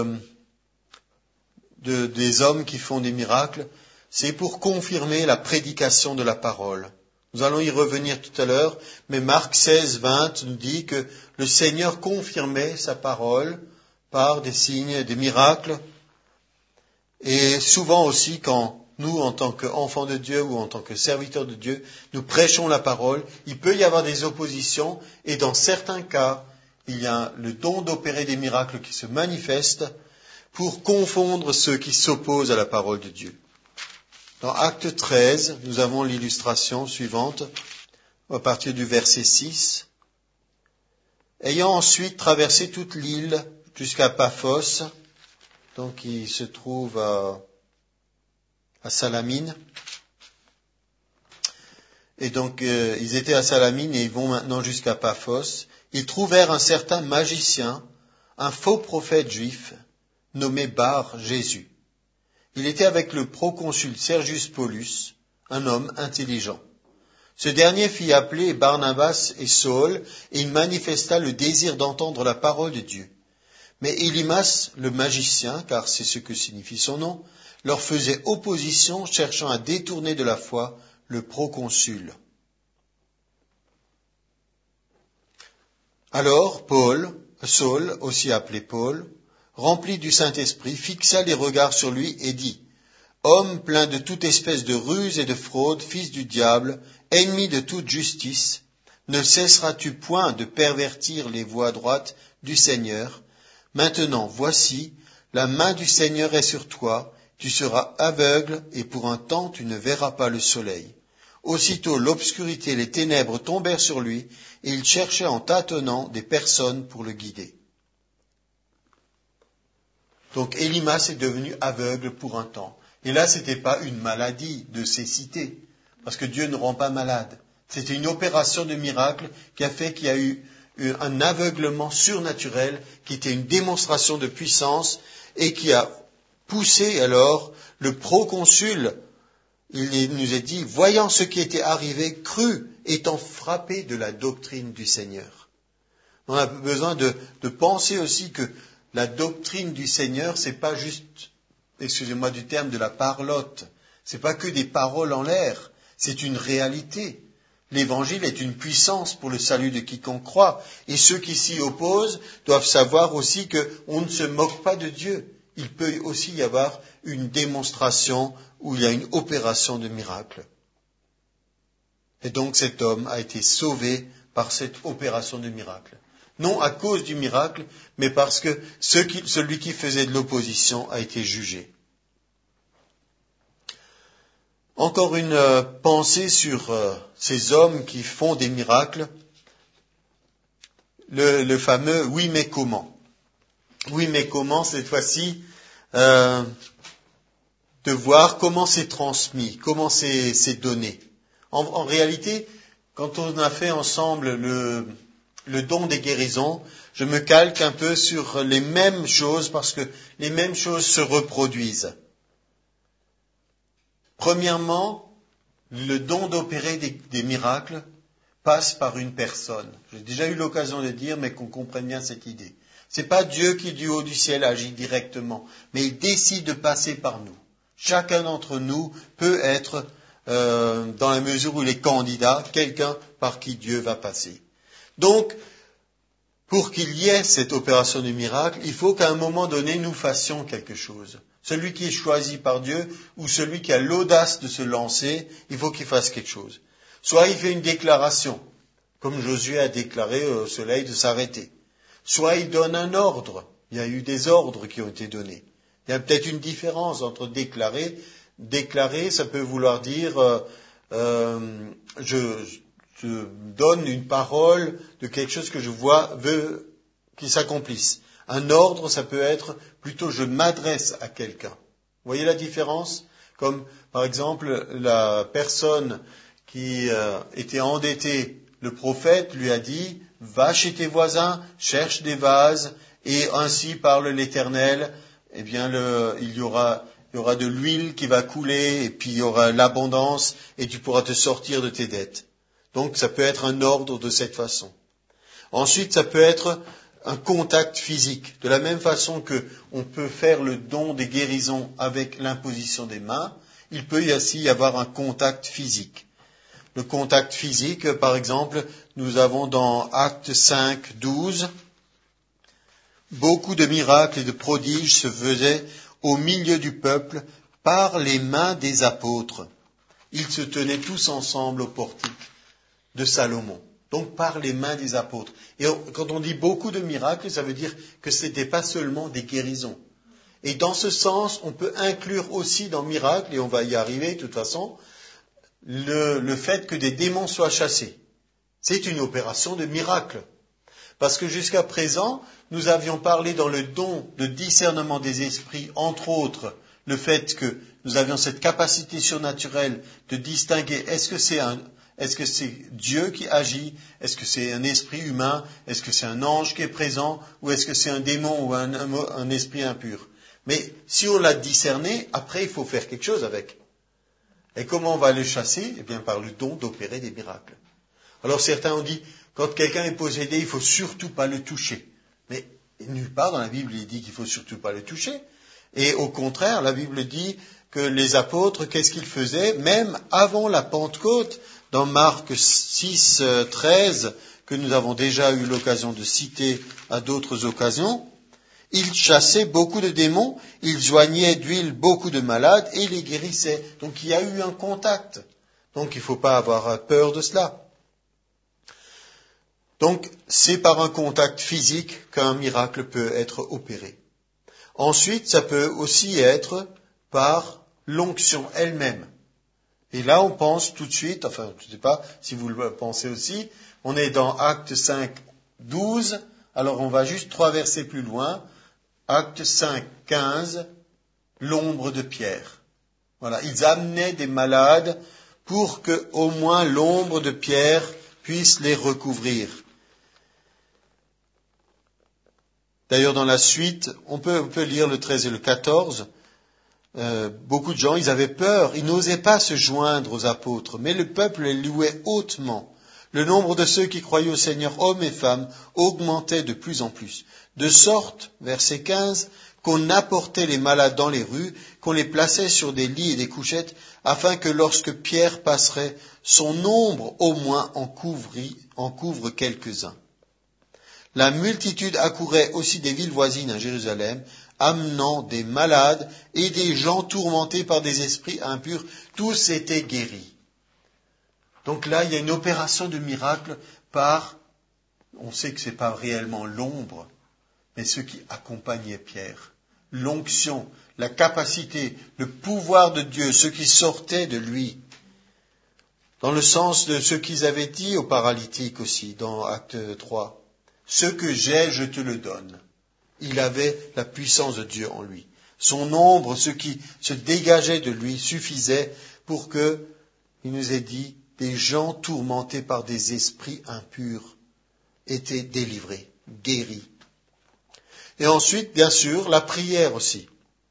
des hommes qui font des miracles, c'est pour confirmer la prédication de la parole. Nous allons y revenir tout à l'heure, mais Marc 16, 20 nous dit que le Seigneur confirmait sa parole par des signes, des miracles. Et souvent aussi, quand nous, en tant qu'enfants de Dieu ou en tant que serviteurs de Dieu, nous prêchons la parole, il peut y avoir des oppositions, et dans certains cas, il y a le don d'opérer des miracles qui se manifestent pour confondre ceux qui s'opposent à la parole de Dieu. Dans Acte 13, nous avons l'illustration suivante, à partir du verset 6. Ayant ensuite traversé toute l'île jusqu'à Paphos, donc il se trouve à Salamine, et donc ils étaient à Salamine et ils vont maintenant jusqu'à Paphos, ils trouvèrent un certain magicien, un faux prophète juif, nommé Bar Jésus. Il était avec le proconsul Sergius Paulus, un homme intelligent. Ce dernier fit appeler Barnabas et Saul, et il manifesta le désir d'entendre la parole de Dieu. Mais Élymas, le magicien, car c'est ce que signifie son nom, leur faisait opposition, cherchant à détourner de la foi le proconsul. Alors Saul, aussi appelé Paul, rempli du Saint-Esprit, fixa les regards sur lui et dit, « Homme plein de toute espèce de ruse et de fraude, fils du diable, ennemi de toute justice, ne cesseras-tu point de pervertir les voies droites du Seigneur? Maintenant, voici, la main du Seigneur est sur toi, tu seras aveugle et pour un temps tu ne verras pas le soleil. » Aussitôt l'obscurité et les ténèbres tombèrent sur lui, et il cherchait en tâtonnant des personnes pour le guider. Donc Élymas est devenu aveugle pour un temps. Et là, ce n'était pas une maladie de cécité, parce que Dieu ne rend pas malade. C'était une opération de miracle qui a fait qu'il y a eu un aveuglement surnaturel, qui était une démonstration de puissance, et qui a poussé alors le proconsul. Il nous est dit, voyant ce qui était arrivé, crut, étant frappé de la doctrine du Seigneur. On a besoin de penser aussi que la doctrine du Seigneur, c'est pas juste, excusez-moi du terme, de la parlotte. C'est pas que des paroles en l'air. C'est une réalité. L'évangile est une puissance pour le salut de quiconque croit. Et ceux qui s'y opposent doivent savoir aussi qu'on ne se moque pas de Dieu. Il peut aussi y avoir une démonstration où il y a une opération de miracle. Et donc cet homme a été sauvé par cette opération de miracle. Non à cause du miracle, mais parce que celui qui faisait de l'opposition a été jugé. Encore une pensée sur ces hommes qui font des miracles. Le fameux « oui mais comment ». Oui mais comment, cette fois-ci, de voir comment c'est transmis, comment c'est donné. En réalité, quand on a fait ensemble le don des guérisons, je me calque un peu sur les mêmes choses parce que les mêmes choses se reproduisent. Premièrement, le don d'opérer des miracles passe par une personne. J'ai déjà eu l'occasion de dire, mais qu'on comprenne bien cette idée. C'est pas Dieu qui du haut du ciel agit directement, mais il décide de passer par nous. Chacun d'entre nous peut être, dans la mesure où il est candidat, quelqu'un par qui Dieu va passer. Donc, pour qu'il y ait cette opération du miracle, il faut qu'à un moment donné, nous fassions quelque chose. Celui qui est choisi par Dieu, ou celui qui a l'audace de se lancer, il faut qu'il fasse quelque chose. Soit il fait une déclaration, comme Josué a déclaré au soleil de s'arrêter. Soit il donne un ordre. Il y a eu des ordres qui ont été donnés. Il y a peut-être une différence entre déclarer. Déclarer, ça peut vouloir dire je donne une parole de quelque chose que je veux qu'il s'accomplisse. Un ordre, ça peut être plutôt je m'adresse à quelqu'un. Vous voyez la différence? Comme par exemple la personne qui était endettée, le prophète lui a dit va chez tes voisins, cherche des vases, et ainsi parle l'Éternel, eh bien il y aura de l'huile qui va couler, et puis il y aura l'abondance, et tu pourras te sortir de tes dettes. Donc ça peut être un ordre de cette façon. Ensuite, ça peut être un contact physique. De la même façon que on peut faire le don des guérisons avec l'imposition des mains, il peut aussi y avoir un contact physique. Le contact physique, par exemple, nous avons dans Actes 5, 12, beaucoup de miracles et de prodiges se faisaient au milieu du peuple par les mains des apôtres. Ils se tenaient tous ensemble au portique de Salomon. Donc par les mains des apôtres. Et quand on dit beaucoup de miracles, ça veut dire que ce n'était pas seulement des guérisons. Et dans ce sens, on peut inclure aussi dans miracle, et on va y arriver de toute façon, le fait que des démons soient chassés. C'est une opération de miracle. Parce que jusqu'à présent, nous avions parlé dans le don de discernement des esprits, entre autres, le fait que nous avions cette capacité surnaturelle de distinguer est-ce que c'est Dieu qui agit, est-ce que c'est un esprit humain, est-ce que c'est un ange qui est présent, ou est-ce que c'est un démon ou un esprit impur. Mais si on l'a discerné, après il faut faire quelque chose avec. Et comment on va le chasser? Eh bien par le don d'opérer des miracles. Alors certains ont dit, quand quelqu'un est possédé, il ne faut surtout pas le toucher. Mais Et nulle part dans la Bible il dit qu'il faut surtout pas le toucher. Et au contraire, la Bible dit que les apôtres, qu'est-ce qu'ils faisaient? Même avant la Pentecôte, dans Marc 6, 13, que nous avons déjà eu l'occasion de citer à d'autres occasions, ils chassaient beaucoup de démons, ils joignaient d'huile beaucoup de malades et les guérissaient. Donc il y a eu un contact. Donc il ne faut pas avoir peur de cela. Donc c'est par un contact physique qu'un miracle peut être opéré. Ensuite, ça peut aussi être par l'onction elle-même. Et là, on pense tout de suite, enfin, je ne sais pas si vous le pensez aussi, on est dans Actes 5, 12, alors on va juste 3 versets plus loin, Actes 5, 15, l'ombre de Pierre. Voilà, ils amenaient des malades pour que au moins l'ombre de Pierre puisse les recouvrir. D'ailleurs, dans la suite, on peut lire le 13 et le 14. Beaucoup de gens, ils avaient peur, ils n'osaient pas se joindre aux apôtres, mais le peuple les louait hautement. Le nombre de ceux qui croyaient au Seigneur, hommes et femmes, augmentait de plus en plus. De sorte, verset 15, qu'on apportait les malades dans les rues, qu'on les plaçait sur des lits et des couchettes, afin que lorsque Pierre passerait, son ombre au moins en couvre quelques-uns. La multitude accourait aussi des villes voisines à Jérusalem, amenant des malades et des gens tourmentés par des esprits impurs. Tous étaient guéris. Donc là, il y a une opération de miracle par, on sait que ce n'est pas réellement l'ombre, mais ceux qui accompagnaient Pierre. L'onction, la capacité, le pouvoir de Dieu, ceux qui sortaient de lui. Dans le sens de ce qu'ils avaient dit aux paralytiques aussi, dans Acte 3. Ce que j'ai, je te le donne. Il avait la puissance de Dieu en lui. Son ombre, ce qui se dégageait de lui, suffisait pour que, il nous ait dit, des gens tourmentés par des esprits impurs étaient délivrés, guéris. Et ensuite, bien sûr, la prière aussi.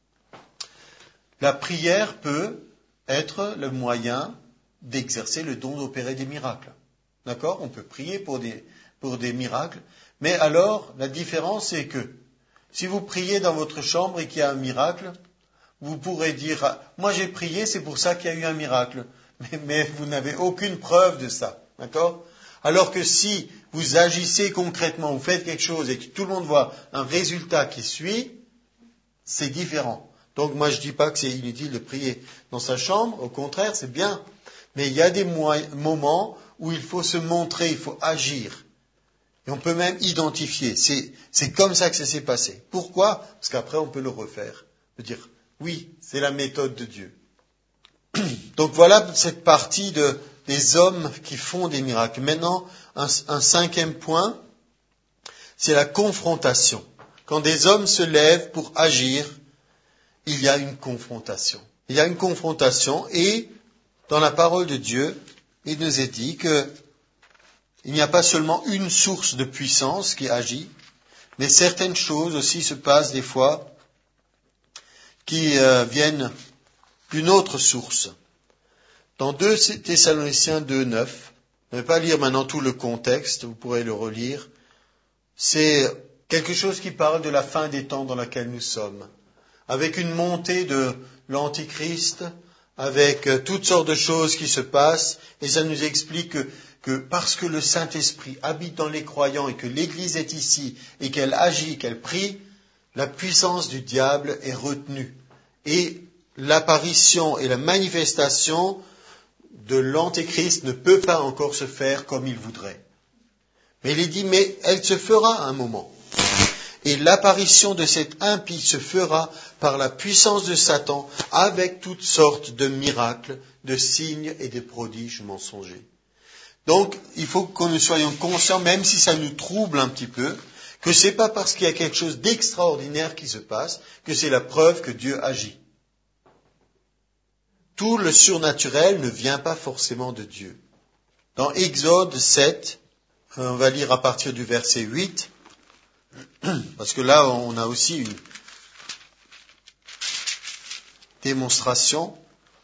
La prière peut être le moyen d'exercer le don d'opérer des miracles. D'accord? On peut prier pour des miracles. Mais alors, la différence, c'est que si vous priez dans votre chambre et qu'il y a un miracle, vous pourrez dire, moi j'ai prié, c'est pour ça qu'il y a eu un miracle. Mais vous n'avez aucune preuve de ça. D'accord? Alors que si vous agissez concrètement, vous faites quelque chose et que tout le monde voit un résultat qui suit, c'est différent. Donc moi je ne dis pas que c'est inutile de prier dans sa chambre, au contraire, c'est bien. Mais il y a des moments où il faut se montrer, il faut agir. Et on peut même identifier. C'est comme ça que ça s'est passé. Pourquoi? Parce qu'après, on peut le refaire. De dire, oui, c'est la méthode de Dieu. Donc voilà cette partie des hommes qui font des miracles. Maintenant, un cinquième point, c'est la confrontation. Quand des hommes se lèvent pour agir, il y a une confrontation. Il y a une confrontation et dans la parole de Dieu, il nous est dit que il n'y a pas seulement une source de puissance qui agit, mais certaines choses aussi se passent des fois qui viennent d'une autre source. Dans 2 Thessaloniciens 2:9, je ne vais pas lire maintenant tout le contexte, vous pourrez le relire, c'est quelque chose qui parle de la fin des temps dans laquelle nous sommes, avec une montée de l'Antichrist, avec toutes sortes de choses qui se passent, et ça nous explique que parce que le Saint-Esprit habite dans les croyants et que l'Église est ici et qu'elle agit, qu'elle prie, la puissance du diable est retenue. Et l'apparition et la manifestation de l'Antéchrist ne peut pas encore se faire comme il voudrait. Mais il est dit, mais elle se fera à un moment. Et l'apparition de cet impie se fera par la puissance de Satan avec toutes sortes de miracles, de signes et de prodiges mensongers. Donc, il faut que nous soyons conscients, même si ça nous trouble un petit peu, que c'est pas parce qu'il y a quelque chose d'extraordinaire qui se passe que c'est la preuve que Dieu agit. Tout le surnaturel ne vient pas forcément de Dieu. Dans Exode 7, on va lire à partir du verset 8, parce que là, on a aussi une démonstration.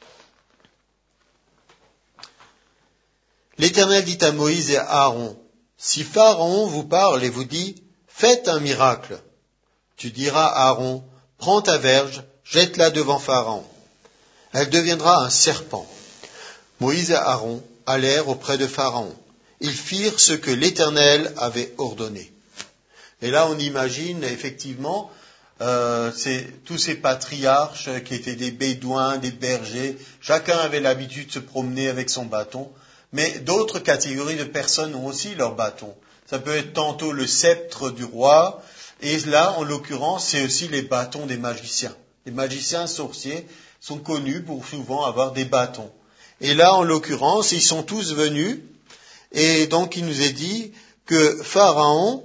L'Éternel dit à Moïse et à Aaron, si Pharaon vous parle et vous dit, faites un miracle, tu diras à Aaron, prends ta verge, jette-la devant Pharaon. Elle deviendra un serpent. Moïse et Aaron allèrent auprès de Pharaon. Ils firent ce que l'Éternel avait ordonné. Et là, on imagine effectivement tous ces patriarches qui étaient des bédouins, des bergers. Chacun avait l'habitude de se promener avec son bâton. Mais d'autres catégories de personnes ont aussi leur bâton. Ça peut être tantôt le sceptre du roi, et là, en l'occurrence, c'est aussi les bâtons des magiciens. Les magiciens sorciers sont connus pour souvent avoir des bâtons. Et là, en l'occurrence, ils sont tous venus, et donc il nous est dit que Pharaon,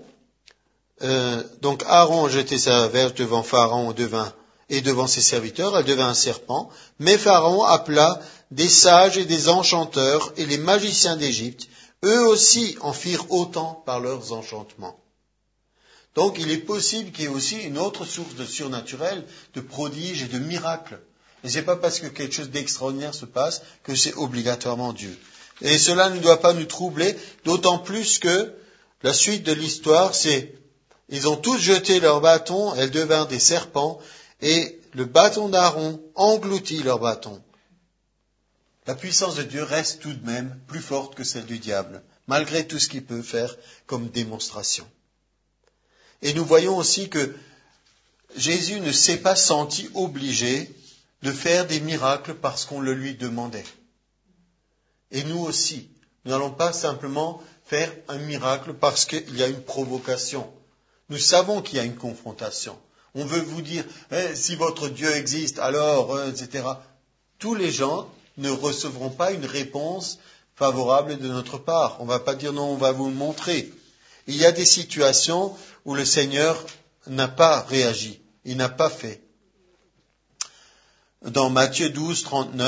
donc Aaron jetait sa verge devant Pharaon et devant ses serviteurs, elle devint un serpent, mais Pharaon appela des sages et des enchanteurs et les magiciens d'Égypte, eux aussi en firent autant par leurs enchantements. Donc il est possible qu'il y ait aussi une autre source de surnaturel, de prodiges et de miracles. Et c'est pas parce que quelque chose d'extraordinaire se passe que c'est obligatoirement Dieu. Et cela ne doit pas nous troubler, d'autant plus que la suite de l'histoire, c'est ils ont tous jeté leurs bâtons, elles devinrent des serpents, et le bâton d'Aaron engloutit leur bâton. La puissance de Dieu reste tout de même plus forte que celle du diable, malgré tout ce qu'il peut faire comme démonstration. Et nous voyons aussi que Jésus ne s'est pas senti obligé de faire des miracles parce qu'on le lui demandait. Et nous aussi, nous n'allons pas simplement faire un miracle parce qu'il y a une provocation. Nous savons qu'il y a une confrontation. On veut vous dire, si votre Dieu existe, alors, etc. Tous les gens ne recevront pas une réponse favorable de notre part. On ne va pas dire non, on va vous le montrer. Il y a des situations où le Seigneur n'a pas réagi, il n'a pas fait. Dans Matthieu 12,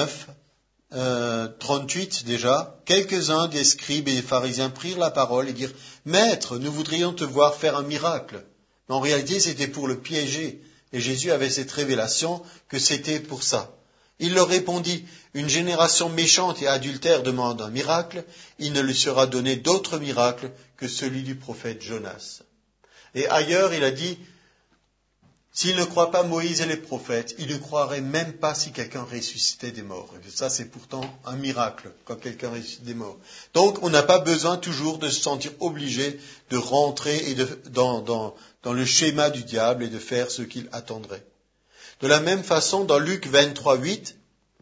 38 déjà, quelques-uns des scribes et des pharisiens prirent la parole et dirent « Maître, nous voudrions te voir faire un miracle. » Mais en réalité, c'était pour le piéger. Et Jésus avait cette révélation que c'était pour ça. Il leur répondit « Une génération méchante et adultère demande un miracle. Il ne lui sera donné d'autre miracle que celui du prophète Jonas. » Et ailleurs, il a dit « S'il ne croit pas Moïse et les prophètes, il ne croirait même pas si quelqu'un ressuscitait des morts. » Et ça, c'est pourtant un miracle, quand quelqu'un ressuscite des morts. Donc, on n'a pas besoin toujours de se sentir obligé de rentrer dans le schéma du diable et de faire ce qu'il attendrait. De la même façon, dans Luc 23, 8,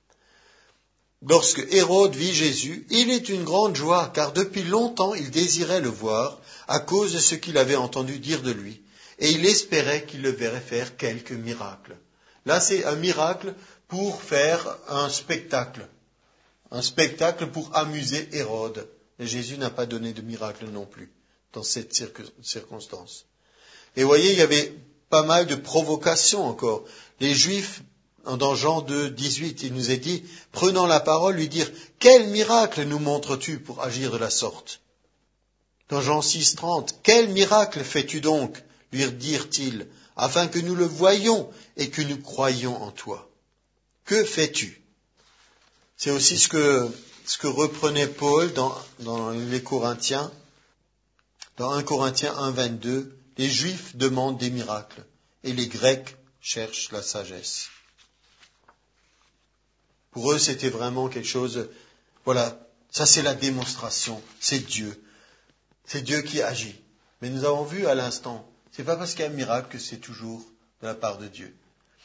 lorsque Hérode vit Jésus, il eut une grande joie, car depuis longtemps il désirait le voir, à cause de ce qu'il avait entendu dire de lui. Et il espérait qu'il le verrait faire quelques miracles. Là, c'est un miracle pour faire un spectacle pour amuser Hérode. Et Jésus n'a pas donné de miracle non plus dans cette circonstance. Et vous voyez, il y avait pas mal de provocations encore. Les Juifs, dans Jean 2, 18, il nous est dit, prenant la parole, lui dire, quel miracle nous montres-tu pour agir de la sorte? Dans Jean 6, 30, quel miracle fais-tu donc? Lui dirent-ils, afin que nous le voyions et que nous croyions en toi. Que fais-tu? C'est aussi ce que reprenait Paul dans les Corinthiens. Dans 1 Corinthiens 1, 22, les Juifs demandent des miracles et les Grecs cherchent la sagesse. Pour eux, c'était vraiment quelque chose, voilà, ça c'est la démonstration, c'est Dieu qui agit. Mais nous avons vu à l'instant, c'est pas parce qu'il y a un miracle que c'est toujours de la part de Dieu.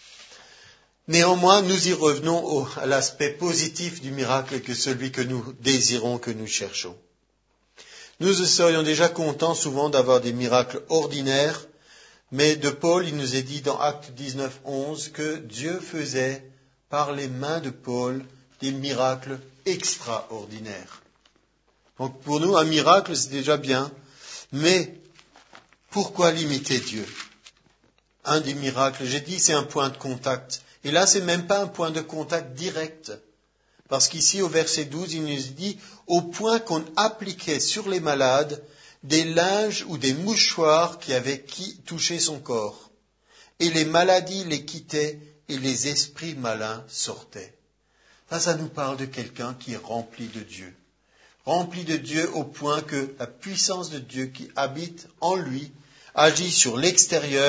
Néanmoins, nous y revenons à l'aspect positif du miracle que celui que nous désirons, que nous cherchons. Nous serions déjà contents souvent d'avoir des miracles ordinaires, mais de Paul, il nous est dit dans Actes 19, 11 que Dieu faisait par les mains de Paul des miracles extraordinaires. Donc pour nous, un miracle, c'est déjà bien, mais pourquoi limiter Dieu? Un des miracles, j'ai dit, c'est un point de contact. Et là, c'est même pas un point de contact direct. Parce qu'ici, au verset 12, il nous dit, au point qu'on appliquait sur les malades des linges ou des mouchoirs qui avaient touché son corps. Et les maladies les quittaient et les esprits malins sortaient. Ça nous parle de quelqu'un qui est rempli de Dieu. Rempli de Dieu au point que la puissance de Dieu qui habite en lui agit sur l'extérieur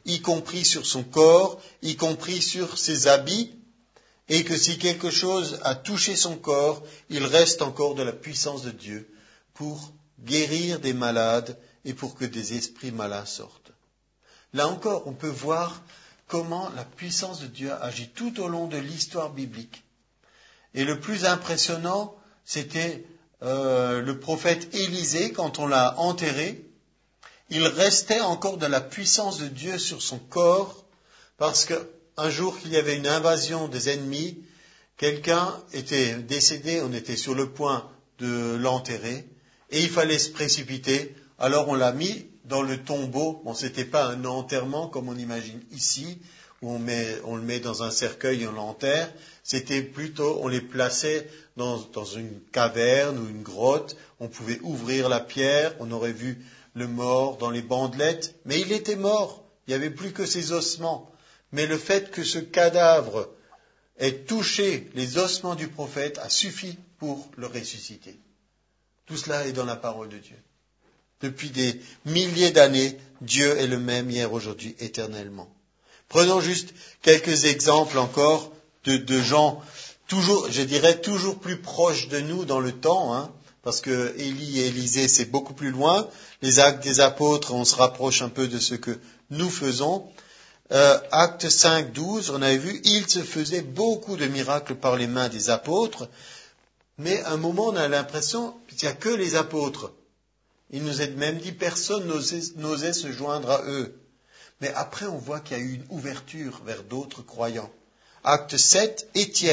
y compris sur son corps, y compris sur ses habits, et que si quelque chose a touché son corps, il reste encore de la puissance de Dieu pour guérir des malades et pour que des esprits malins sortent. Là encore, on peut voir comment la puissance de Dieu agit tout au long de l'histoire biblique. Et le plus impressionnant, c'était le prophète Élisée, quand on l'a enterré, il restait encore de la puissance de Dieu sur son corps, parce qu'un jour qu'il y avait une invasion des ennemis, quelqu'un était décédé, on était sur le point de l'enterrer, et il fallait se précipiter, alors on l'a mis dans le tombeau. Bon, c'était pas un enterrement comme on imagine ici, où on le met dans un cercueil et on l'enterre. C'était plutôt, on les plaçait dans une caverne ou une grotte. On pouvait ouvrir la pierre, on aurait vu le mort dans les bandelettes, mais il était mort. Il n'y avait plus que ses ossements. Mais le fait que ce cadavre ait touché les ossements du prophète a suffi pour le ressusciter. Tout cela est dans la parole de Dieu. Depuis des milliers d'années, Dieu est le même hier, aujourd'hui, éternellement. Prenons juste quelques exemples encore de gens toujours, je dirais, toujours plus proches de nous dans le temps, parce que Élie et Élisée, c'est beaucoup plus loin. Les actes des apôtres, on se rapproche un peu de ce que nous faisons. Acte 5, 12, on avait vu, il se faisait beaucoup de miracles par les mains des apôtres, mais à un moment, on a l'impression qu'il n'y a que les apôtres. Il nous est même dit, personne n'osait se joindre à eux. Mais après, on voit qu'il y a eu une ouverture vers d'autres croyants. Acte 7,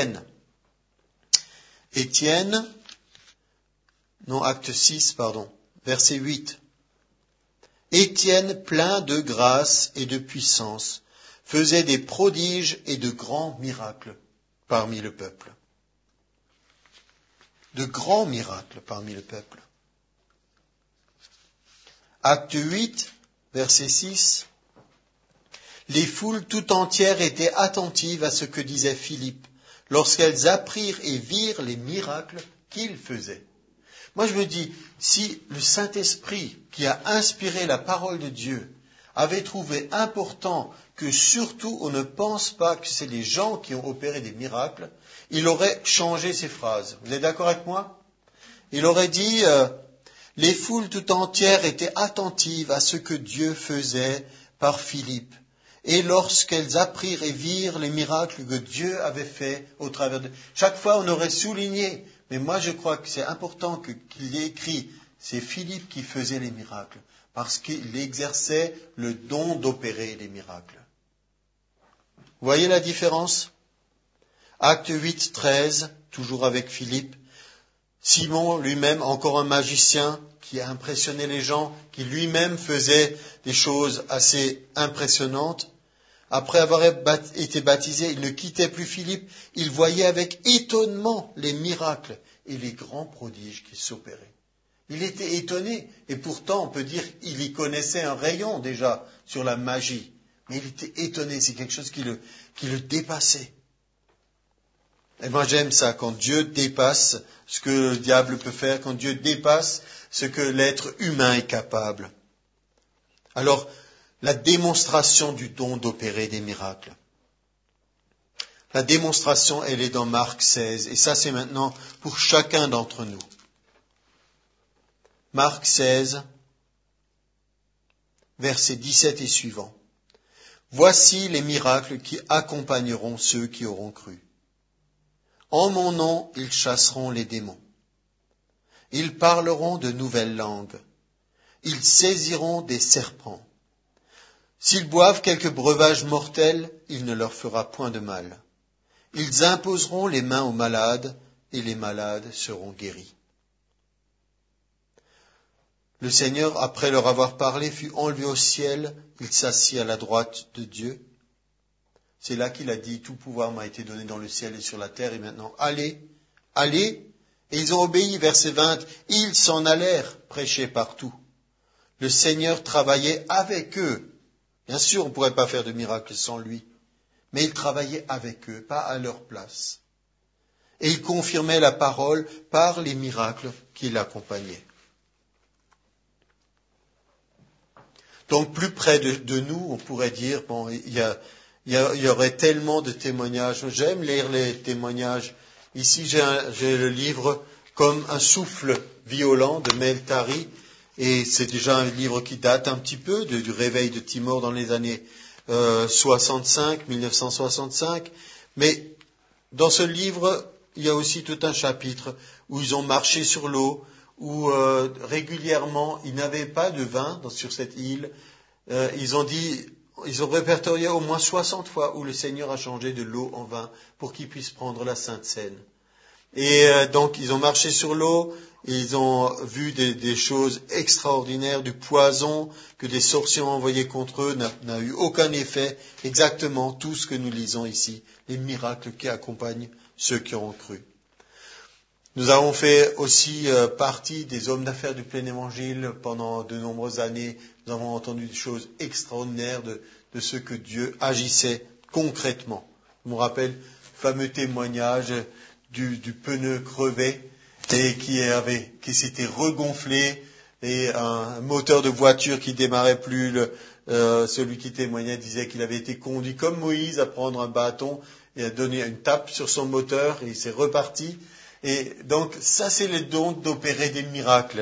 acte 6, verset 8. Étienne, plein de grâce et de puissance, faisait des prodiges et de grands miracles parmi le peuple. De grands miracles parmi le peuple. Acte 8, verset 6. Les foules tout entières étaient attentives à ce que disait Philippe, lorsqu'elles apprirent et virent les miracles qu'il faisait. Moi je me dis, si le Saint-Esprit qui a inspiré la parole de Dieu avait trouvé important que surtout on ne pense pas que c'est les gens qui ont opéré des miracles, il aurait changé ses phrases. Vous êtes d'accord avec moi? Il aurait dit, les foules tout entières étaient attentives à ce que Dieu faisait par Philippe. Et lorsqu'elles apprirent et virent les miracles que Dieu avait faits au travers de... Chaque fois, on aurait souligné, mais moi je crois que c'est important qu'il y ait écrit, c'est Philippe qui faisait les miracles, parce qu'il exerçait le don d'opérer les miracles. Vous voyez la différence? Acte 8, 13, toujours avec Philippe. Simon lui-même, encore un magicien qui a impressionné les gens, qui lui-même faisait des choses assez impressionnantes. Après avoir été baptisé, il ne quittait plus Philippe. Il voyait avec étonnement les miracles et les grands prodiges qui s'opéraient. Il était étonné, et pourtant on peut dire qu'il y connaissait un rayon déjà sur la magie. Mais il était étonné, c'est quelque chose qui le dépassait. Et moi j'aime ça, quand Dieu dépasse ce que le diable peut faire, quand Dieu dépasse ce que l'être humain est capable. Alors, la démonstration du don d'opérer des miracles. La démonstration, elle est dans Marc 16, et ça c'est maintenant pour chacun d'entre nous. Marc 16, versets 17 et suivants. Voici les miracles qui accompagneront ceux qui auront cru. En mon nom, ils chasseront les démons. Ils parleront de nouvelles langues. Ils saisiront des serpents. S'ils boivent quelque breuvage mortel, il ne leur fera point de mal. Ils imposeront les mains aux malades, et les malades seront guéris. Le Seigneur, après leur avoir parlé, fut enlevé au ciel. Il s'assit à la droite de Dieu. C'est là qu'il a dit, tout pouvoir m'a été donné dans le ciel et sur la terre, et maintenant, allez. Et ils ont obéi, verset 20, ils s'en allèrent prêcher partout. Le Seigneur travaillait avec eux. Bien sûr, on ne pourrait pas faire de miracles sans lui, mais il travaillait avec eux, pas à leur place. Et il confirmait la parole par les miracles qui l'accompagnaient. Donc plus près de nous, on pourrait dire, bon, il y aurait tellement de témoignages. J'aime lire les témoignages. Ici, j'ai le livre Comme un souffle violent de Mel Tari, et c'est déjà un livre qui date un petit peu du réveil de Timor dans les années 1965. Mais dans ce livre, il y a aussi tout un chapitre où ils ont marché sur l'eau, où régulièrement, ils n'avaient pas de vin sur cette île. Ils ont répertorié au moins 60 fois où le Seigneur a changé de l'eau en vin pour qu'ils puissent prendre la Sainte Seine. Et donc, ils ont marché sur l'eau, ils ont vu des choses extraordinaires, du poison que des sorciers ont envoyé contre eux n'a eu aucun effet, exactement tout ce que nous lisons ici, les miracles qui accompagnent ceux qui ont cru. Nous avons fait aussi partie des hommes d'affaires du plein évangile pendant de nombreuses années. Nous avons entendu des choses extraordinaires de ce que Dieu agissait concrètement. Je me rappelle le fameux témoignage du pneu crevé et qui s'était regonflé, et un moteur de voiture qui démarrait plus. Celui qui témoignait disait qu'il avait été conduit comme Moïse à prendre un bâton et à donner une tape sur son moteur, et il s'est reparti. Et donc, ça, c'est le don d'opérer des miracles.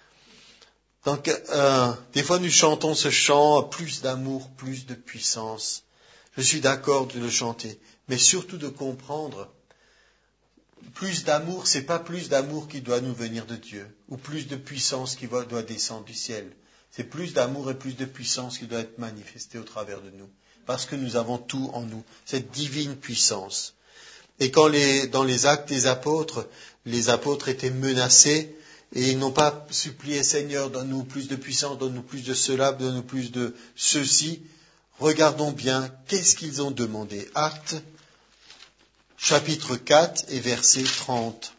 Donc, des fois, nous chantons ce chant, plus d'amour, plus de puissance. Je suis d'accord de le chanter, mais surtout de comprendre, plus d'amour, c'est pas plus d'amour qui doit nous venir de Dieu, ou plus de puissance qui doit descendre du ciel. C'est plus d'amour et plus de puissance qui doit être manifestée au travers de nous, parce que nous avons tout en nous, cette divine puissance. Et quand dans les actes des apôtres, les apôtres étaient menacés, et ils n'ont pas supplié, Seigneur, donne-nous plus de puissance, donne-nous plus de cela, donne-nous plus de ceci. Regardons bien, qu'est-ce qu'ils ont demandé. Actes, chapitre 4 et verset 30.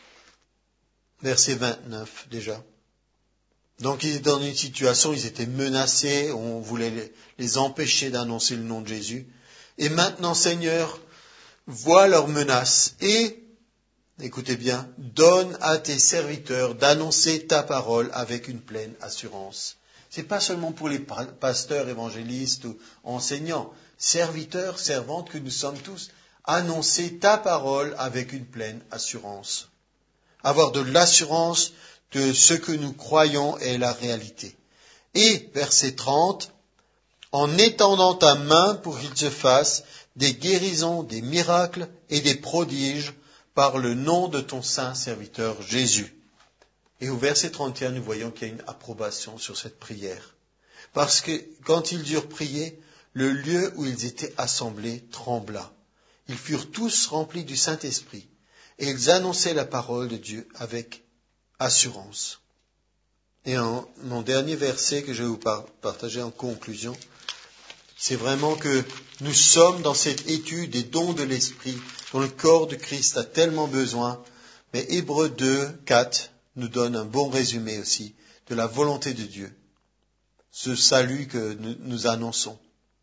Verset 29 déjà. Donc ils étaient dans une situation, ils étaient menacés, on voulait les empêcher d'annoncer le nom de Jésus. Et maintenant, Seigneur, vois leurs menaces et, écoutez bien, donne à tes serviteurs d'annoncer ta parole avec une pleine assurance. C'est pas seulement pour les pasteurs, évangélistes ou enseignants, serviteurs, servantes que nous sommes tous, annoncer ta parole avec une pleine assurance. Avoir de l'assurance de ce que nous croyons est la réalité. Et, verset 30, en étendant ta main pour qu'il se fasse des guérisons, des miracles et des prodiges par le nom de ton saint serviteur Jésus. Et au verset 31, nous voyons qu'il y a une approbation sur cette prière. Parce que quand ils durent prier, le lieu où ils étaient assemblés trembla. Ils furent tous remplis du Saint-Esprit et ils annonçaient la parole de Dieu avec assurance. Et mon dernier verset que je vais vous partager en conclusion, c'est vraiment que nous sommes dans cette étude des dons de l'Esprit dont le corps de Christ a tellement besoin. Mais Hébreux 2, 4 nous donne un bon résumé aussi de la volonté de Dieu, ce salut que nous annonçons.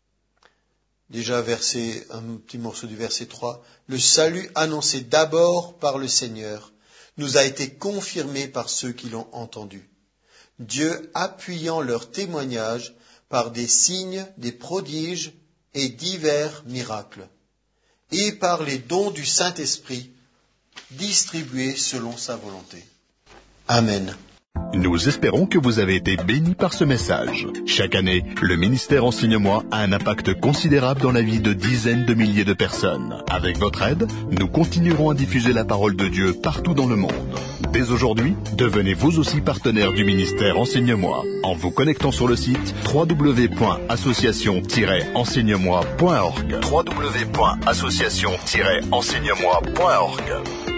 Déjà un petit morceau du verset 3. Le salut annoncé d'abord par le Seigneur nous a été confirmé par ceux qui l'ont entendu. Dieu appuyant leur témoignage par des signes, des prodiges et divers miracles, et par les dons du Saint-Esprit distribués selon sa volonté. Amen. Nous espérons que vous avez été bénis par ce message. Chaque année, le ministère Enseigne-moi a un impact considérable dans la vie de dizaines de milliers de personnes. Avec votre aide, nous continuerons à diffuser la parole de Dieu partout dans le monde. Dès aujourd'hui, devenez vous aussi partenaire du ministère Enseigne-moi en vous connectant sur le site www.association-enseignemoi.org. www.association-enseignemoi.org